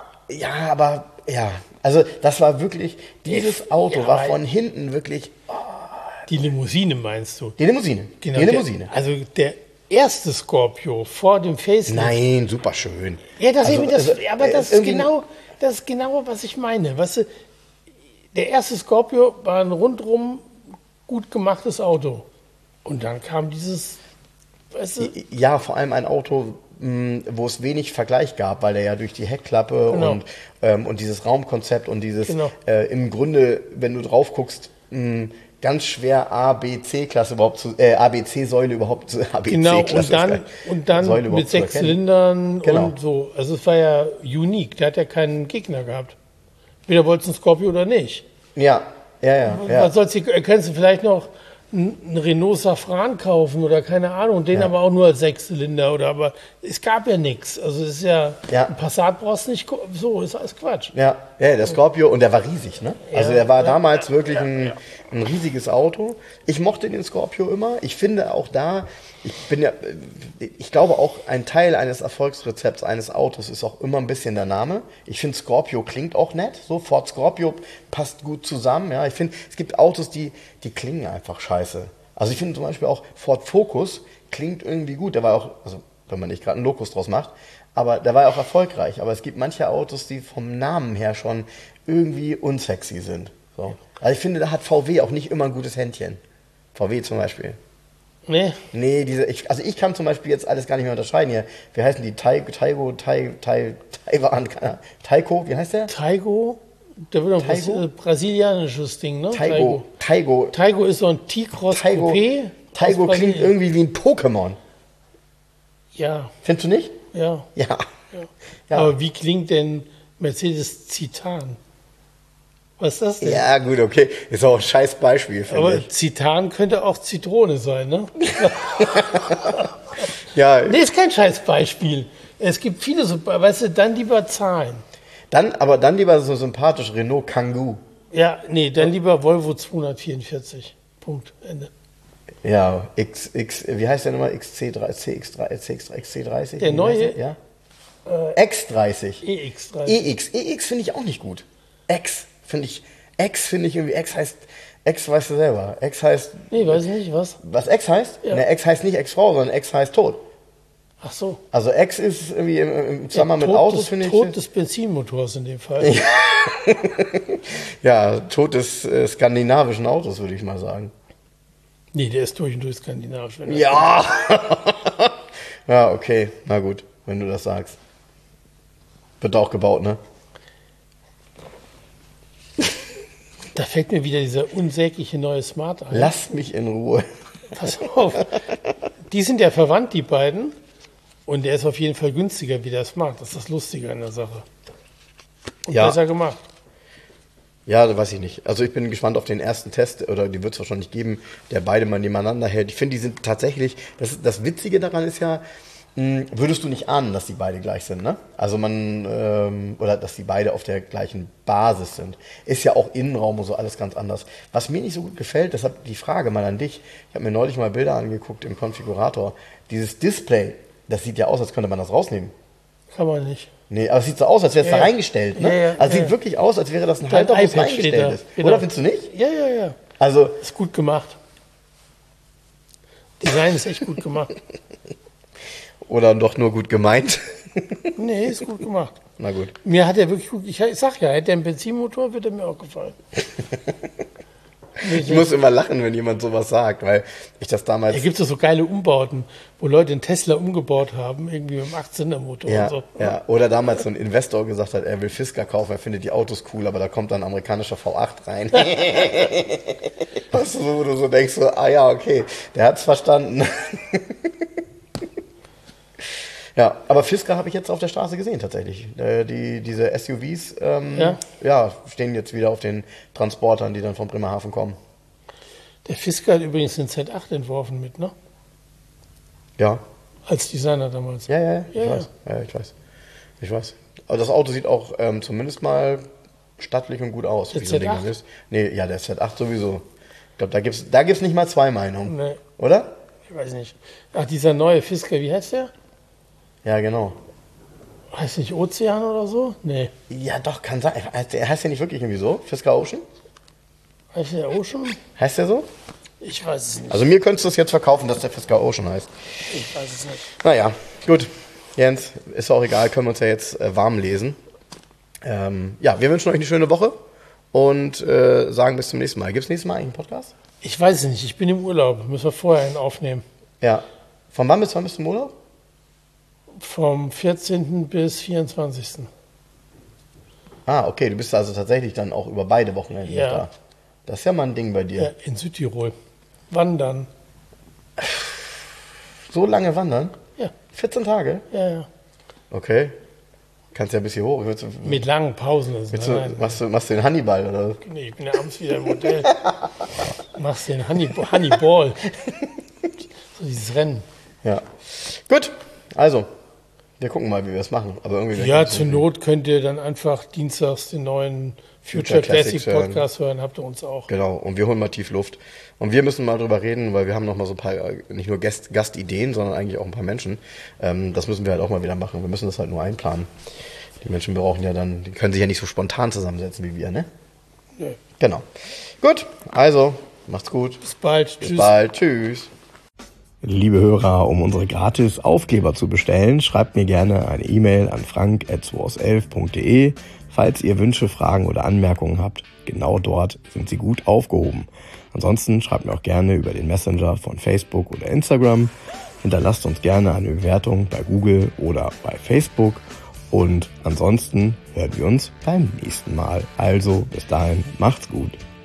also das war wirklich, dieses Auto Ja, war aber- von hinten wirklich, Die Limousine meinst du? Die Limousine. Genau, Die Limousine. Also der erste Scorpio vor dem Facelift. Nein, super schön. Ja, das, Also, eben, das, also, aber das ist, irgendwie- genau, was ich meine. Weißt du, der erste Scorpio war ein rundrum gut gemachtes Auto. Und dann kam dieses, weißt du, Ja, vor allem ein Auto, wo es wenig Vergleich gab, weil er ja durch die Heckklappe Genau. und dieses Raumkonzept und dieses Genau. im Grunde, wenn du drauf guckst, ganz schwer ABC-Klasse überhaupt zu, ABC-Säule überhaupt zu, ABC-Klasse genau, ist und dann Säule überhaupt mit zu 6 erkennen. Zylindern Genau. und so. Also es war ja unique, der hat ja keinen Gegner gehabt. Weder wolltest du einen Scorpio oder nicht. Ja. Was sollst du, könntest du vielleicht noch einen Renault Safran kaufen oder keine Ahnung, den aber auch nur als 6-Zylinder oder, aber es gab ja nichts. Also es ist ja, Ja. ein Passat brauchst du nicht, so ist alles Quatsch. Ja, der Scorpio und der war riesig, ne? Also der war damals wirklich ein ja. riesiges Auto. Ich mochte den Scorpio immer. Ich finde auch da, ich glaube auch, ein Teil eines Erfolgsrezepts eines Autos ist auch immer ein bisschen der Name. Ich finde Scorpio klingt auch nett. So Ford Scorpio passt gut zusammen. Ja, ich finde, es gibt Autos, die klingen einfach scheiße. Also ich finde zum Beispiel auch Ford Focus klingt irgendwie gut. Der war auch, also wenn man nicht gerade einen Locus draus macht, aber der war ja auch erfolgreich. Aber es gibt manche Autos, die vom Namen her schon irgendwie unsexy sind. So. Also ich finde, da hat VW auch nicht immer ein gutes Händchen. VW zum Beispiel. Ne? Nee, ich kann zum Beispiel jetzt alles gar nicht mehr unterscheiden hier. Wie heißen die? Taiko, wie heißt der? Taigo, der wird doch Taigo? ein brasilianisches Ding, ne? Taigo. Taigo ist so ein T-Cross Taigo, Coupé. Taigo aus klingt Brasilien. irgendwie wie ein Pokémon. Ja, Findest du nicht? ja. Ja. Ja. Aber wie klingt denn Mercedes Citan? Was ist das denn? Ja, gut, okay. Ist auch ein scheiß Beispiel, finde Aber ich. Citan könnte auch Zitrone sein, ne? Ja, Nee, ist kein scheiß Beispiel. Es gibt viele so, weißt du, dann lieber Zahlen. dann lieber so sympathisch Renault Kangoo. Ja, nee, dann lieber Volvo 244. Punkt, Ende. Ja, wie heißt der nochmal? XC30? Der neue? Ja. X30. EX30. EX finde ich auch nicht gut. X finde ich irgendwie, X weißt du selber. X heißt, Nee, weiß ich nicht, was? was X heißt? Ja. Ne, X heißt nicht Ex-Frau, sondern X heißt Tod. Ach so. Also X ist irgendwie im Zusammenhang mit Tod Autos, des- finde ich. Tod des Benzinmotors in dem Fall. Ja, Tod des skandinavischen Autos, würde ich mal sagen. Nee, der ist durch und durch skandinavisch. wenn er- Ja! Ja, okay. Na gut, wenn du das sagst. Wird auch gebaut, ne? Da fällt mir wieder dieser unsägliche neue Smart ein. Lasst mich in Ruhe. Pass auf. Die sind ja verwandt, die beiden. Und der ist auf jeden Fall günstiger wie der Smart. Das ist das Lustige an der Sache. Und Ja. besser gemacht. Ja, das weiß ich nicht. Also ich bin gespannt auf den ersten Test, oder die wird es wahrscheinlich geben, der beide mal nebeneinander hält. Ich finde, die sind tatsächlich, das Witzige daran ist ja, würdest du nicht ahnen, dass die beide gleich sind, ne? Also oder dass die beide auf der gleichen Basis sind. Ist ja auch Innenraum und so alles ganz anders. Was mir nicht so gut gefällt, deshalb die Frage mal an dich. Ich habe mir neulich mal Bilder angeguckt im Konfigurator. Dieses Display, das sieht ja aus, als könnte man das rausnehmen. Kann man nicht. Nee, aber es sieht so aus, als wäre es Ja, da ja. reingestellt, ne? Ja, ja, Also ja. sieht wirklich aus, als wäre das ein Dein Halter, wo es iPad steht reingestellt da. ist. Genau. Oder findest du nicht? Ja, ja, ja. Also, Ist gut gemacht. Design ist echt gut gemacht. oder doch nur gut gemeint. Nee, ist gut gemacht. Na gut. Mir hat er wirklich gut, ich sag ja, hätte er einen Benzinmotor, würde er mir auch gefallen. Ich muss immer lachen, wenn jemand sowas sagt, weil ich das damals. Da gibt es so geile Umbauten, wo Leute einen Tesla umgebaut haben, irgendwie mit einem 8-Zylinder-Motor Ja, und so. ja. Oder damals so ein Investor gesagt hat, er will Fisker kaufen, er findet die Autos cool, aber da kommt dann ein amerikanischer V8 rein. Weißt du, wo du so denkst, so, ah ja, okay, der hat's verstanden. Ja, aber Fisker habe ich jetzt auf der Straße gesehen tatsächlich. Diese SUVs ja, stehen jetzt wieder auf den Transportern, die dann von Bremerhaven kommen. Der Fisker hat übrigens den Z8 entworfen mit, ne? Ja, Als Designer damals. ja, ich Ja, weiß. Ja, ich weiß. Aber das Auto sieht auch zumindest mal stattlich und gut aus. Der wie so ein Ding Z8? ist. Nee, ja, der Z8 sowieso. Ich glaube, da gibt's nicht mal zwei Meinungen. Nee, Oder? ich weiß nicht. Ach, dieser neue Fisker, wie heißt der? Ja, genau. Heißt nicht Ozean oder so? Nee. Ja, doch, kann sein. Der heißt ja nicht wirklich irgendwie so. Fisker Ocean? Heißt der Ocean? Heißt der so? Ich weiß es nicht. Also mir könntest du es jetzt verkaufen, dass der FSK Ocean heißt. Ich weiß es nicht. Naja, gut. Jens, ist auch egal, können wir uns ja jetzt warm lesen. Ja, wir wünschen euch eine schöne Woche und sagen bis zum nächsten Mal. Gibt es nächstes Mal eigentlich einen Podcast? Ich weiß es nicht. Ich bin im Urlaub. Müssen wir vorher einen aufnehmen. Ja. Von wann bis wann bist du im Urlaub? Vom 14. bis 24. Ah, okay, du bist also tatsächlich dann auch über beide Wochenenden Ja. da. Das ist ja mal ein Ding bei dir. Ja, in Südtirol. Wandern. So lange wandern? Ja. 14 Tage? Ja. Okay. Kannst ja bis hier hoch. Mit langen Pausen. Machst du den Hannibal, oder? Nee, ich bin ja abends wieder im Hotel. Machst den Hannibal. So dieses Rennen. Ja. Gut, also, wir gucken mal, wie wir das machen. Aber irgendwie Ja, zur Not könnt ihr dann einfach dienstags den neuen Future Classic Podcast hören. Habt ihr uns auch. Genau, und wir holen mal tief Luft. Und wir müssen mal drüber reden, weil wir haben noch mal so ein paar, nicht nur Gastideen, sondern eigentlich auch ein paar Menschen. Das müssen wir halt auch mal wieder machen. Wir müssen das halt nur einplanen. Die Menschen brauchen ja dann, die können sich ja nicht so spontan zusammensetzen wie wir, ne? Nö. Genau. Gut, also, macht's gut. Bis bald. Bis bald. Tschüss. Liebe Hörer, um unsere gratis Aufkleber zu bestellen, schreibt mir gerne eine E-Mail an frank@2aus11.de. Falls ihr Wünsche, Fragen oder Anmerkungen habt, genau dort sind sie gut aufgehoben. Ansonsten schreibt mir auch gerne über den Messenger von Facebook oder Instagram. Hinterlasst uns gerne eine Bewertung bei Google oder bei Facebook. Und ansonsten hören wir uns beim nächsten Mal. Also bis dahin, macht's gut.